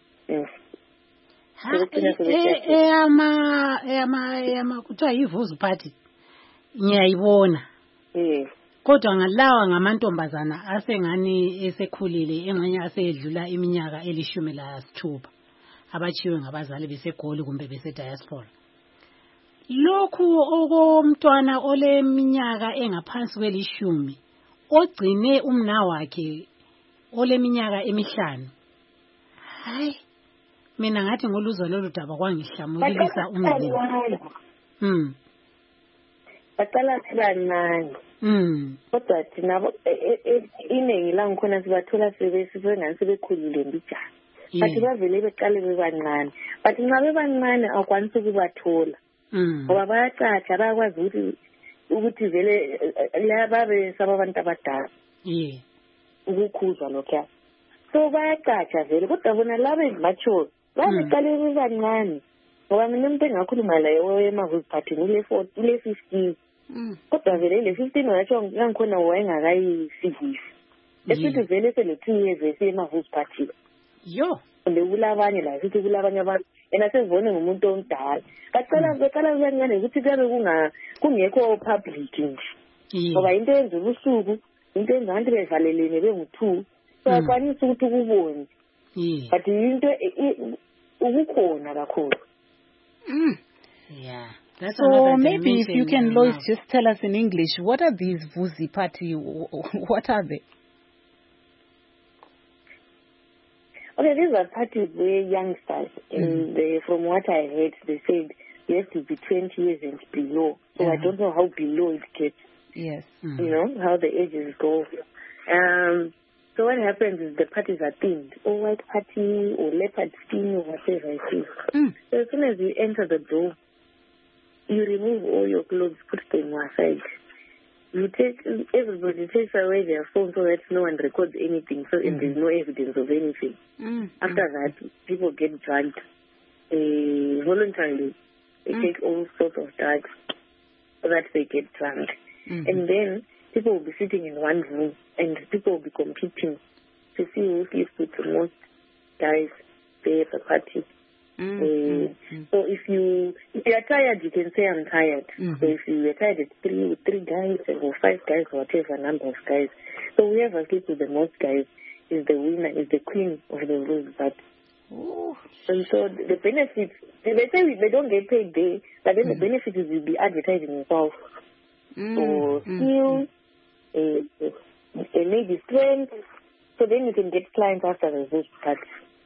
Kuthiwa yivuzo party ngiyayibona. Kodwa ngalawa ngamantombazana asengani esekhulile engxenye asedlula iminyaka 16 abachiwe ngabazali beseGoli kumbe bese-diaspora. Lokhu okomntwana oleminyaka engaphansi kwe-10 ogcine umna wakhe oleminyaka 5. Hayi mina ngathi ngoluzwa lolu daba kwangihlamukilisa umzimba. Baqala sibancane. Kodwa thina iningi la ngikhona sibathola sebengani sebekhulile mbijana. But bavele beqale bebancane. But nxa bebancane awukwanisi ukubathola. Ngoba bayacatsha bayakwazi ukuthi vele babe sababantu abadala. Ukukhuzwa lokho. So bayacatsha vele kodwa bona laba mature babeqale bebancane. Ngoba mina umuntu engakhuluma laye emavuziphathini ule 15. Kodwa vele ile 15 watsho ngikhona wayengakayisivisi. Esithi vele sele 2 years esemavuziphathini. Kumbe kulabanye la sithi kulabanye abantu yena sezibone ngumuntu omdala. Baqala bebancane ukuthi kube kungekho public nje. Ngoba into yenza ubusuku into yenza abantu bevalelene bengu2. So akwanisa ukuthi kubone. But into ukukhona kakhulu. Yeah. So maybe if you can, Lois, just tell us in English, what are these Vuziphathi? What are they? Okay, these are parties where youngsters, and from what I heard, they said you have to be 20 years and below. So I don't know how below it gets. Yes. You know, how the ages go. So what happens is the parties are themed, or white party, or leopard skin, or whatever it is. So as soon as you enter the door, you remove all your clothes, put them aside. Everybody takes away their phone so that no one records anything, so and there's no evidence of anything. After that, people get drugged voluntarily. They take all sorts of drugs so that they get drunk. And then people will be sitting in one room and people will be competing to see who sleeps with the most guys there at the party. So if you are tired, you can say I'm tired. So if you are tired, it's three guys or 5 guys, whatever number of guys. So whoever sleeps with the most guys is the winner, is the queen of the room. But and so the benefits, they say they don't get paid there, but then the benefit is you'll be advertising yourself for skills, a lady strength. So then you can get clients after the vote party.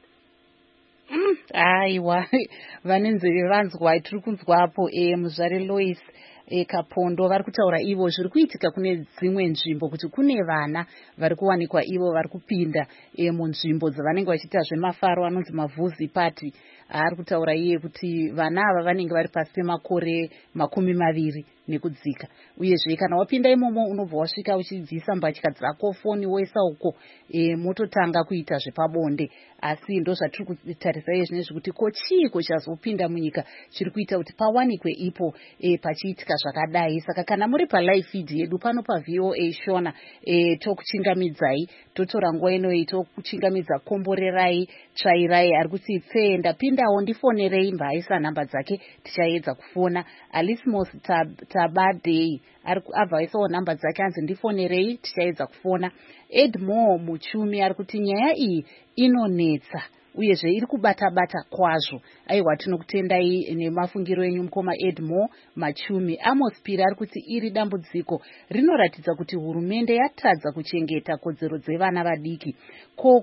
Aiwa vanenzi vanzwa tiri kunzwapo muzvare Lois Kapondo vari kutaura ivo zviri kuitika kune dzimwe nzvimbo kuti kune vana vari kuwanikwa ivo vari kupinda munzvimbo dzavanenge vachiita zvemafaro anonzi mavhuzi pati. Ari kutaura iye kuti vana ava vanenge vari pasi pemakore 20 nekudzika, uyezve kana wapinda imomo unobva wasvika uchibvisa mbatya dzako, foni woisa uko, mototanga kuita zvepabonde. Asi ndo zvatiri kutarisa iye zvinezvi kuti ko chiiko chazopinda munyika chiri kuita kuti pawanikwe ipo pachiitika zvakadai. Saka kana muri palive feed yedu pano paVOA Shona, tokuchingamidzai, totora nguva inoyi tokuchingamidza, komborerai, tsvairai. Ari kuti pfenda pindawo ndifonerei, mbaisa nhamba dzake tichaedza kufona. Alismos Tabadei abva aisawo nhamba dzake, anzi ndifonerei tichaedza kufona. Edmore Muchumi ari kuti nyaya iyi inonetsa uyezve iri kubata-bata kwazvo. Aiwa, tinokutendai nemafungiro enyu mukoma Edmore Machumi. Amos Piri ari kuti iri dambudziko rinoratidza kuti hurumende yatadza kuchengeta kodzero dzevana vadiki. Ko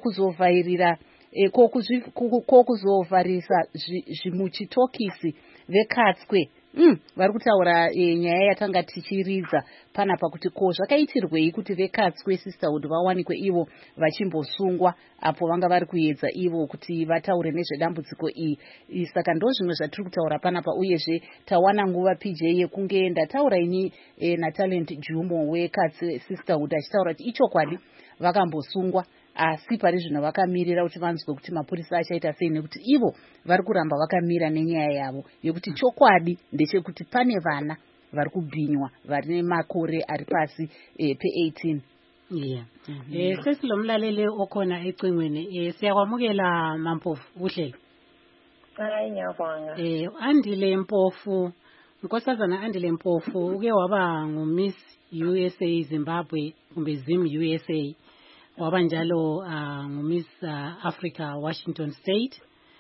kuzovharisa zvimuchitokisi vekatswe. Vari kutaura nyaya yatanga tichiridza panapa kuti ko zvakaitirwei kuti vekatswe sisterhood vawanikwe ivo vachimbosungwa apo vanga vari kuedza ivo kuti vataure nezvedambudziko iyi. Saka ndo zvimwe zvatiri kutaura panapa, uyezve tawana nguva PJ yekunge ndataura ini naTalent Jumo wekatswe sisterhood achitaura kuti ichokwadi vakambosungwa, asi pari zvino vakamirira kuti vanzwe kuti mapurisa achaita sei, nekuti ivo vari kuramba vakamira nenyaya yavo yekuti chokwadi ndechekuti pane vana vari kubhinywa vari nemakore ari pasi pe-18. Sesilomlaleli okhona ecingweni, siyakwamukela Mampofu uhlelo. Hayi, ngiyabonga. Andile Mpofu, Nkosazana Andile Mpofu uke waba nguMiss USA Zimbabwe kumbe Zim USA, waba njalo nguMiss Africa Washington State.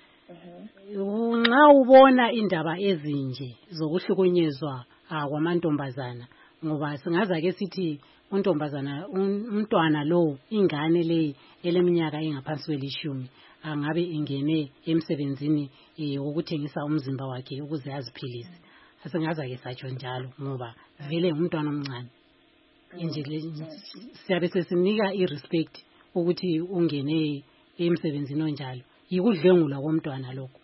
Nxa ubona indaba ezinje zokuhlukunyezwa kwamantombazana, ngoba singaza ke sithi untombazana umntwana lo, ingane le eleminyaka engaphansi kwelishumi, angabe ingene emsebenzini wokuthengisa umzimba wakhe ukuze aziphilise. Asingaza ke satsho njalo ngoba vele umntwana omncane. Nje siyabe sesinika irespect ukuthi ungene emsebenzini onjalo, yikudlengula komntwana lokho.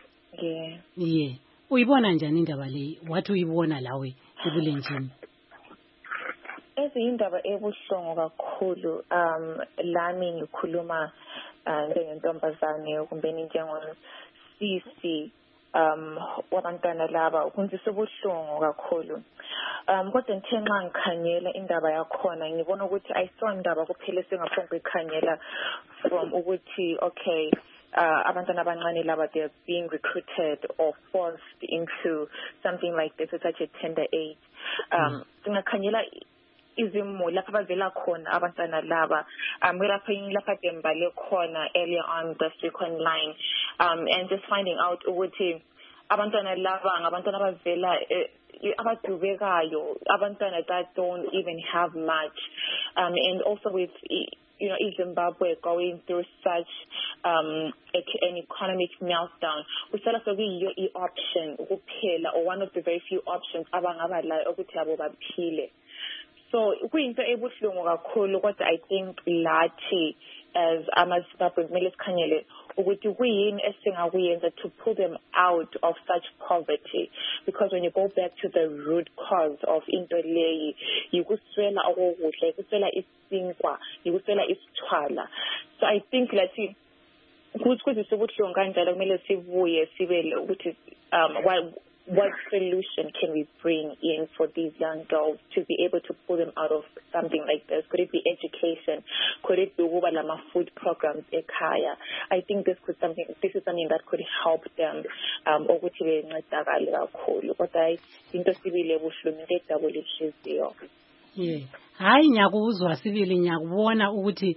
Uyibona njani indaba le? Wathi uyibona lawe ebulenjini? Ezindaba ebuhlungu kakhulu, lami ngikhuluma njengentombazane kumbe njengosisi wabantwana laba, kunzisa ubuhlungu kakhulu. Kodwa ngithe nxa ngikhangela indaba yakhona ngibona ukuthi ayisondaba kuphela singaphombwe kuyikhangela from ukuthi okay, abantwana abancane laba, they are being recruited or forced into something like this at such a tender age. Singakhangela izimo lapha bavela khona abantwana laba, lapha dembale khona earlier on this week online, and just finding out ukuthi abantwana laba ngabantwana abavela abadubekayo, abantwana that don't even have much, and also with Zimbabwe going through such an economic meltdown, option or one of the very few options so I think Lati as Zimbabwe to pull them out of such poverty, because when you go back to the root cause of into leyi yikuswela okuhle, yikuswela isinkwa, yikuswela isithwala. So I think Lati ukuthi sokuhlonga kanjalo kumele sivuye sibele ukuthi what solution can we bring in for these young girls to be able to pull them out of something like this? Could it be education? Could it be food programs ekhaya? I think this is something that could help them. Hayi ngiyakuzwa sibili ngiyakubona ukuthi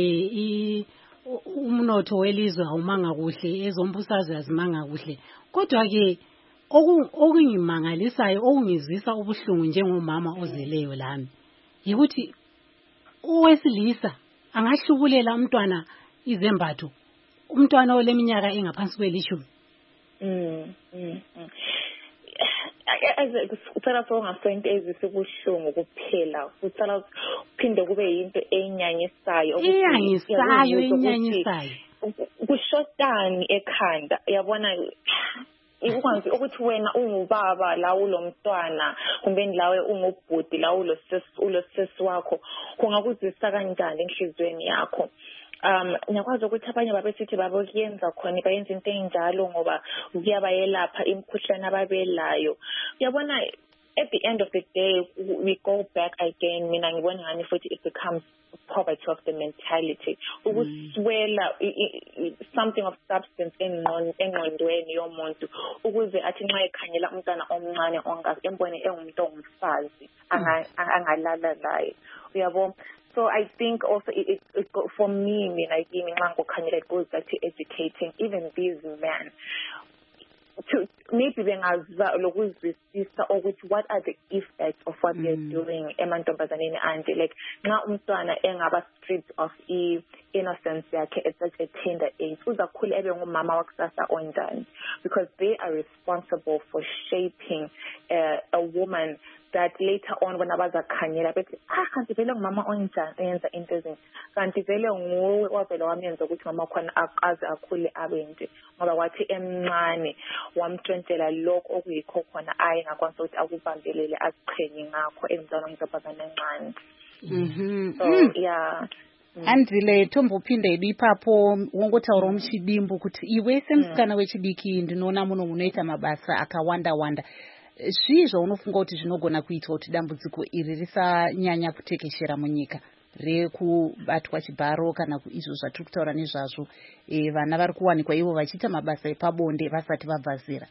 umnotho welizwe awumanga kuhle, ezombusazwe azimanga kuhle. Kodwa ke okungimangalisayo okungizisa ubuhlungu njengomama ozeleyo lami yikuthi owesilisa angahlubulela umntwana izembatho, umntwana oleminyaka engaphansi kwelishumi. Uthanda songasento ezisibuhlungu kuphela, uthanda uphinde kube yinto enyanyisayo kushotani ekhanda. Yabona ikwanzi ukuthi wena ungubaba la ulomntwana kumbe lawe ungubhuti la ulosisi wakho kungakuzisa kanjani enhlizweni yakho. Ngiyakwazi ukuthi abanye babesithi babokuyenza khona bayenza into enjalo ngoba kuyabayelapha imikhuhlane ababelayo. Uyabona, at the end of the day we go back again, mina ngibona ngani futhi it becomes poverty of the mentality, ukuswela something of substance engqondweni yomuntu ukuze athi nxa ekhanyela umntwana omncane ongazi embone engumuntu ongumfazi angalala laye. Uyabo. So I think also it for me, it goes back to educating even these men to maybe what are the effects of what they're doing emantombazaneni anje, like nxa umntwana engaba stripped of innocence yakhe at such a tender age uzakhula ebe ngumama wakusasa onjani, because they are responsible for shaping a woman that later on when abazakhanyela bethi kanti vele ngumama onjani eyenza into ezinje, kanti vele nguwe wavela wamenza ukuthi mama khona akaze akhule abenje ngoba wathi emncane wamtshentshela lokho okuyikho khona aye ngakwanisa ukuthi akubambelele aziqhenye ngakho emntwana onjabazana encane. So yeah. Andile Tombo uphinde ibiphapo wongotaura umchidimbu kuti iwe semsikana wechidiki ndinoona muno munoita mabasa akawanda. Zvizvo unofunga kuti zvinogona kuitwa kuti dambudziko iri risanyanya kutekeshera munyika rekubatwa chibharo kana izvo zvatiri kutaura nezvazvo, vana vari kuwanikwa ivo vachiita mabasa epabonde vasati vabva zera?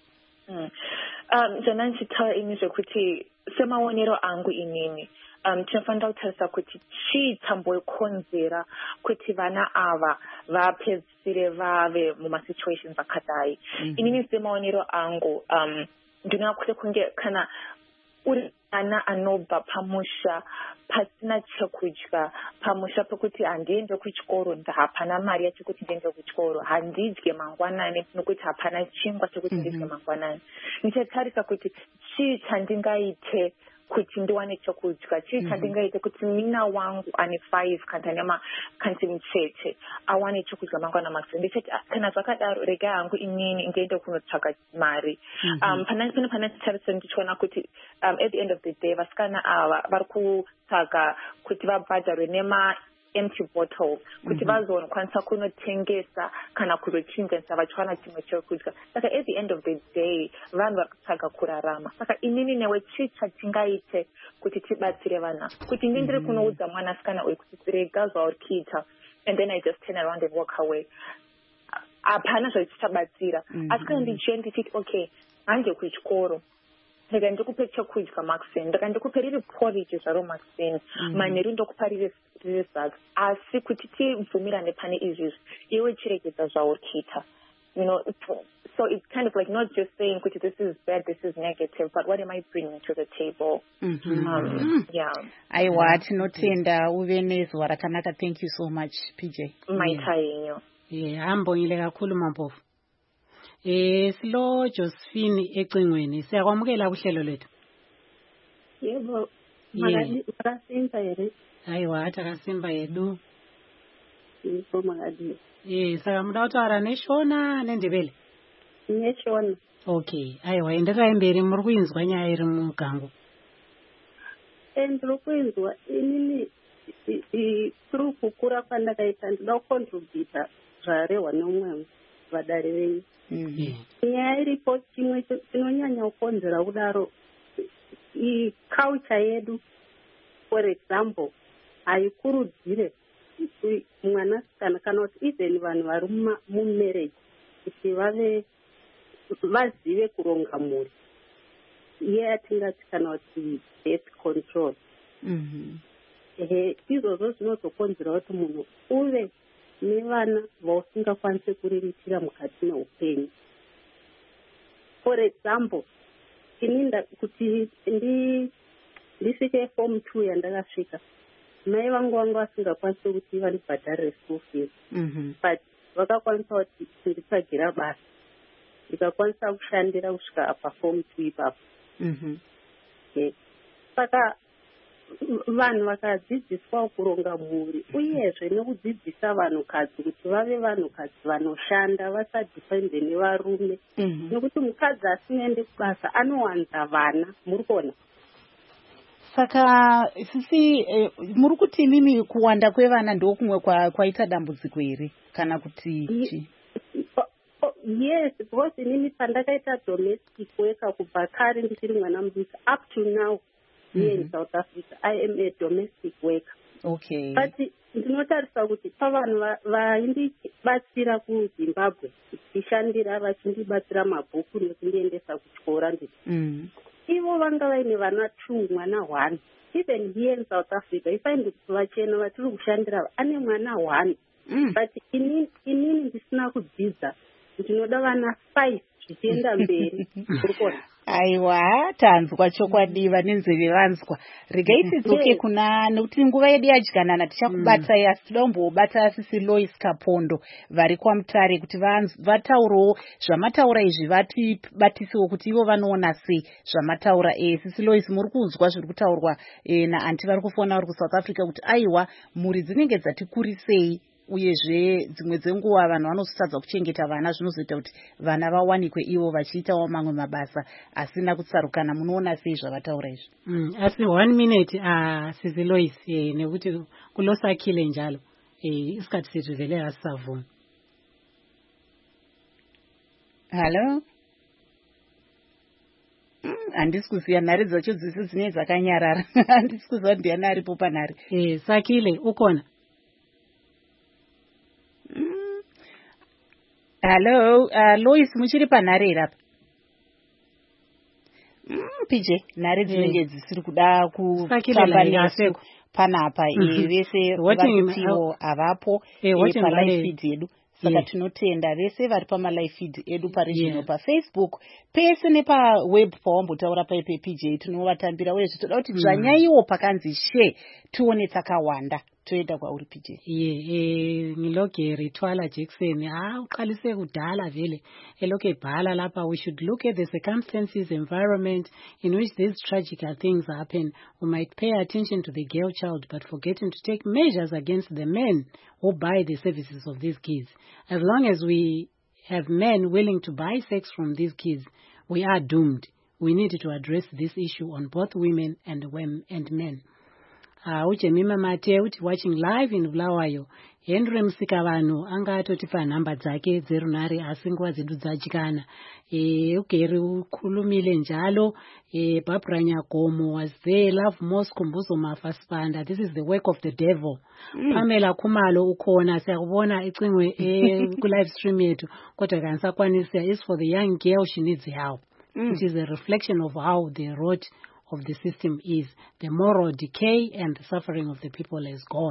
Jana ndichitaura ini zvekuti semaonero angu inini tinofanira kutarisa kuti chii chambokonzera kuti vana ava vapedzisire vave mumasituations akadai. Inini semaonero angu ndingakuti kunge kana uri ana anobva pamusha pasina chekudya, pamusha pekuti handiendi kuchikoro, hapana mari yachekuti ndiende kuchikoro, handidye mangwanani nokuti hapana chingwa chekuti ndidye mangwanani. Ndichatarisa kuti chii chandingaite kuti ndiwane chekudya, chii chandingaite kuti mina wangu ane 5 kanti mucheche awane chekudya mangwana makuseni. Ndichati kana zvakadaro rega hangu inini ndiende kunotsvaka mari. Pana titarisa ndichiona kuti at the end of the day vasikana ava vari kutsvaga kuti vabhadharwe nema empty bottles kuti vazokwanisa kunotengesa kana kuzochinjisa vachiwana chimwe chekudya. Saka at the end of the day vanhu vari kutsvaga kurarama. Saka inini newe chii chatingaite kuti tibatsire vana, kuti ndindiri kunoudza mwanasikana uyu kuti rega zvaurikiita and then I just turn around and walk away, hapana zvatichabatsira. Asi kana ndichienda ndichiti okay hange kuchikoro, ndika ndikupe chekudya makuseni, ndika ndikupe riri porridge zvaro makuseni, manheru ndokupa riri sadza, asi kuti tibvumirane pane izvizvi iwe chiregedza zvaurikiita. So it's kind of like not just saying, this is bad, this is negative, but what am I bringing to the table? Yeah. Aiwa, tinotenda uve nezuva rakanaka. Thank you so much, PJ. Maithayenyu. Yeah, ambongile kakhulu mampofu. Silo Josephine ecingweni. Siyakwamukela kuhlelo lethu. Yebo. Makasimba yere. Aiwa, atakasimba yedu. Yebo makadi. Sakamuda kutaura neshona nendebele. Neshona. Okay, aiwa, endeka emberi muri kuinzwa nyaya iri mugango. Ndiri kuinzwa inini tiri kukura kwandakaita ndinoda kucontributa zvarehwa neumwe vadare venyu. Nyaya iripo chimwe chinonyanya kukonzera kudaro culture yedu, for example, haikurudzire mwanasikana kana kuti even vanhu vari mumarriage kuti vazive kuronga mhuri. Iye yatingati kana kuti birth control. Izvozvo zvinozokonzera kuti munhu uve nevana vausingakwanisi kuriritira mukati meupenyu. For example, inini kuti ndisvike form 2 yandakasvika, mai vangu vanga vasingakwanisi kuti vandibhadharire school fees, but vakakwanisa kuti nditsvagira basa ndikakwanisa kushandira kusvika apa form 2 ipapo. Saka vanhu vakadzidziswa kuronga mhuri uyezve nekudzidzisa vanhukadzi kuti vave vanhukadzi vanoshanda vasadhipende nevarume, nekuti mukadzi asinoende kubasa anowanza vana. Muri kuona? Saka sisi muri kuti mimi kuwanda kwevana ndokumwe kwaita dambudziko here kana kuti Yes, because inini pandakaita domestic worker kubva kare ndichiri mwana muduku up to now here in South Africa I am a domestic worker. Okay. But ndinotarisa kuti pavanhu vaindibatsira kuZimbabwe tichishandira vachindibatsira mabhuku nekundiendesa kuchikora nditi ivo vanga vaine vana 2 mwana 1. Even here in South Africa ifaindi kuti vachena vatiri kushandira ane mwana 1. But inini ndisina kudzidza ndinoda vana 5 zvichienda mberi. Urikona? Aiwa, tanzwa chokwadi vanenzeve vanzwa. Regai tidzoke kuna nekuti nguva yedu yadyanana tichakubatsai asi toda kumbobata sisi Lois Kapondo vari kwaMutare kuti vataurewo zvamataura izvi vatibatisewo kuti ivo vanoona sei zvamataura. Sisi Lois, muri kunzwa zviri kutaurwa naanti vari kufona vari kuSouth Africa kuti aiwa mhuri dzinenge dzatikurisei uyezve dzimwe dzenguva vanhu vanozotadza kuchengeta vana zvinozoita kuti vana vawanikwe ivo vachiitawo mamwe mabasa asina kutsarukana. Munoona sei zvavataura izvi? Asi 1 minute Sisi Lois nekuti kulosakile njalo isikhathi sethu vele asisavumi. Hello? Handisi kuziva nhare dzacho dzese dzine dzakanyarara. Handisi kuziva kuti ndiani aripo panhare. Sakile ukona? Hello, Lois, muchiri panhare here apa? PJ, nhare dzinenge dzisiri kuda kutamba nesu panapa. Vese varikutiwo havapo palive feed yedu. Saka tinotenda vese vari pamalive feed edu parizvino paFacebook pese nepaweb pawambotaura paipe PJ tinovatambira uyezve toda kuti dzvanyaiwo pakanzi share tione takawanda. Toenda kwauri PJ. Ngilogeri Twala Jackson uqalise kudala vele eloke bhala lapha. We should look at the circumstances, environment in which these tragic things happen. We might pay attention to the girl child but forgetting to take measures against the men who buy the services of these kids. As long as we have men willing to buy sex from these kids, we are doomed. We need to address this issue on both women and men. Uchemima Mate uti watching live in Bulawayo. Henry Msikavanhu anga atotipa namba dzake dzerunhare asi nguva dzedu dzadyana. Ugeri ukhulumile njalo. Barbara Nyagomo was there. Love Moss Kumbuzo Mafaspanda. This is the work of the devil. Pamela Kumalo ukhona siyakubona icingwe ku live stream yetu kodwa kanisakwanisa is for the young girl, she needs help. Which is a reflection of how the road of the system is. The moral decay and the suffering of the people is gone.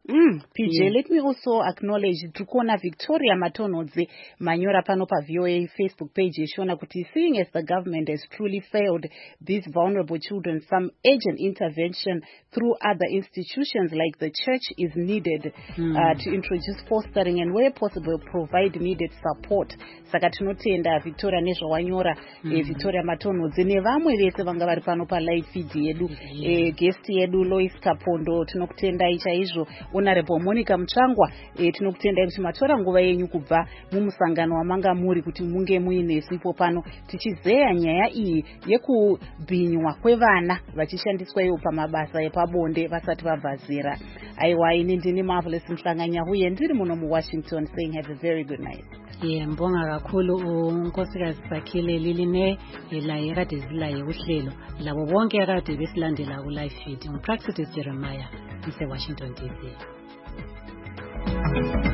PJ, let me also acknowledge Trukona Victoria Matonodze Manyora Panopa VOA Facebook page Shona Kuti, seeing as the government has truly failed these vulnerable children, some urgent intervention through other institutions like the church is needed to introduce fostering and where possible provide needed support. Saka tinotenda Victoria nezvawanyora Victoria Matonodze nevamwe vese vanga vari pano pa live feed yedu guest yedu Lois Kapondo tinokutendai chaizvo. Honorable Monica Mutsvangwa tinokutendai kuti matora nguva yenyu kubva mumusangano wamanga muri kuti munge muine sipo pano tichizeya nyaya iyi yekubhinywa kwevana vachishandiswa iwo pamabasa epabonde vasati vabva zera. Aiwa, ini ndini Marvelous Mhlanganya uye ndiri muno muWashington saying have a very good night. Mbonga kakhulu unkosikazi Sakhile Liline elaye kade zilaye uhlelo labo bonke akade besilandela ku live feed. Praxis Jeremiah ise Washington DC.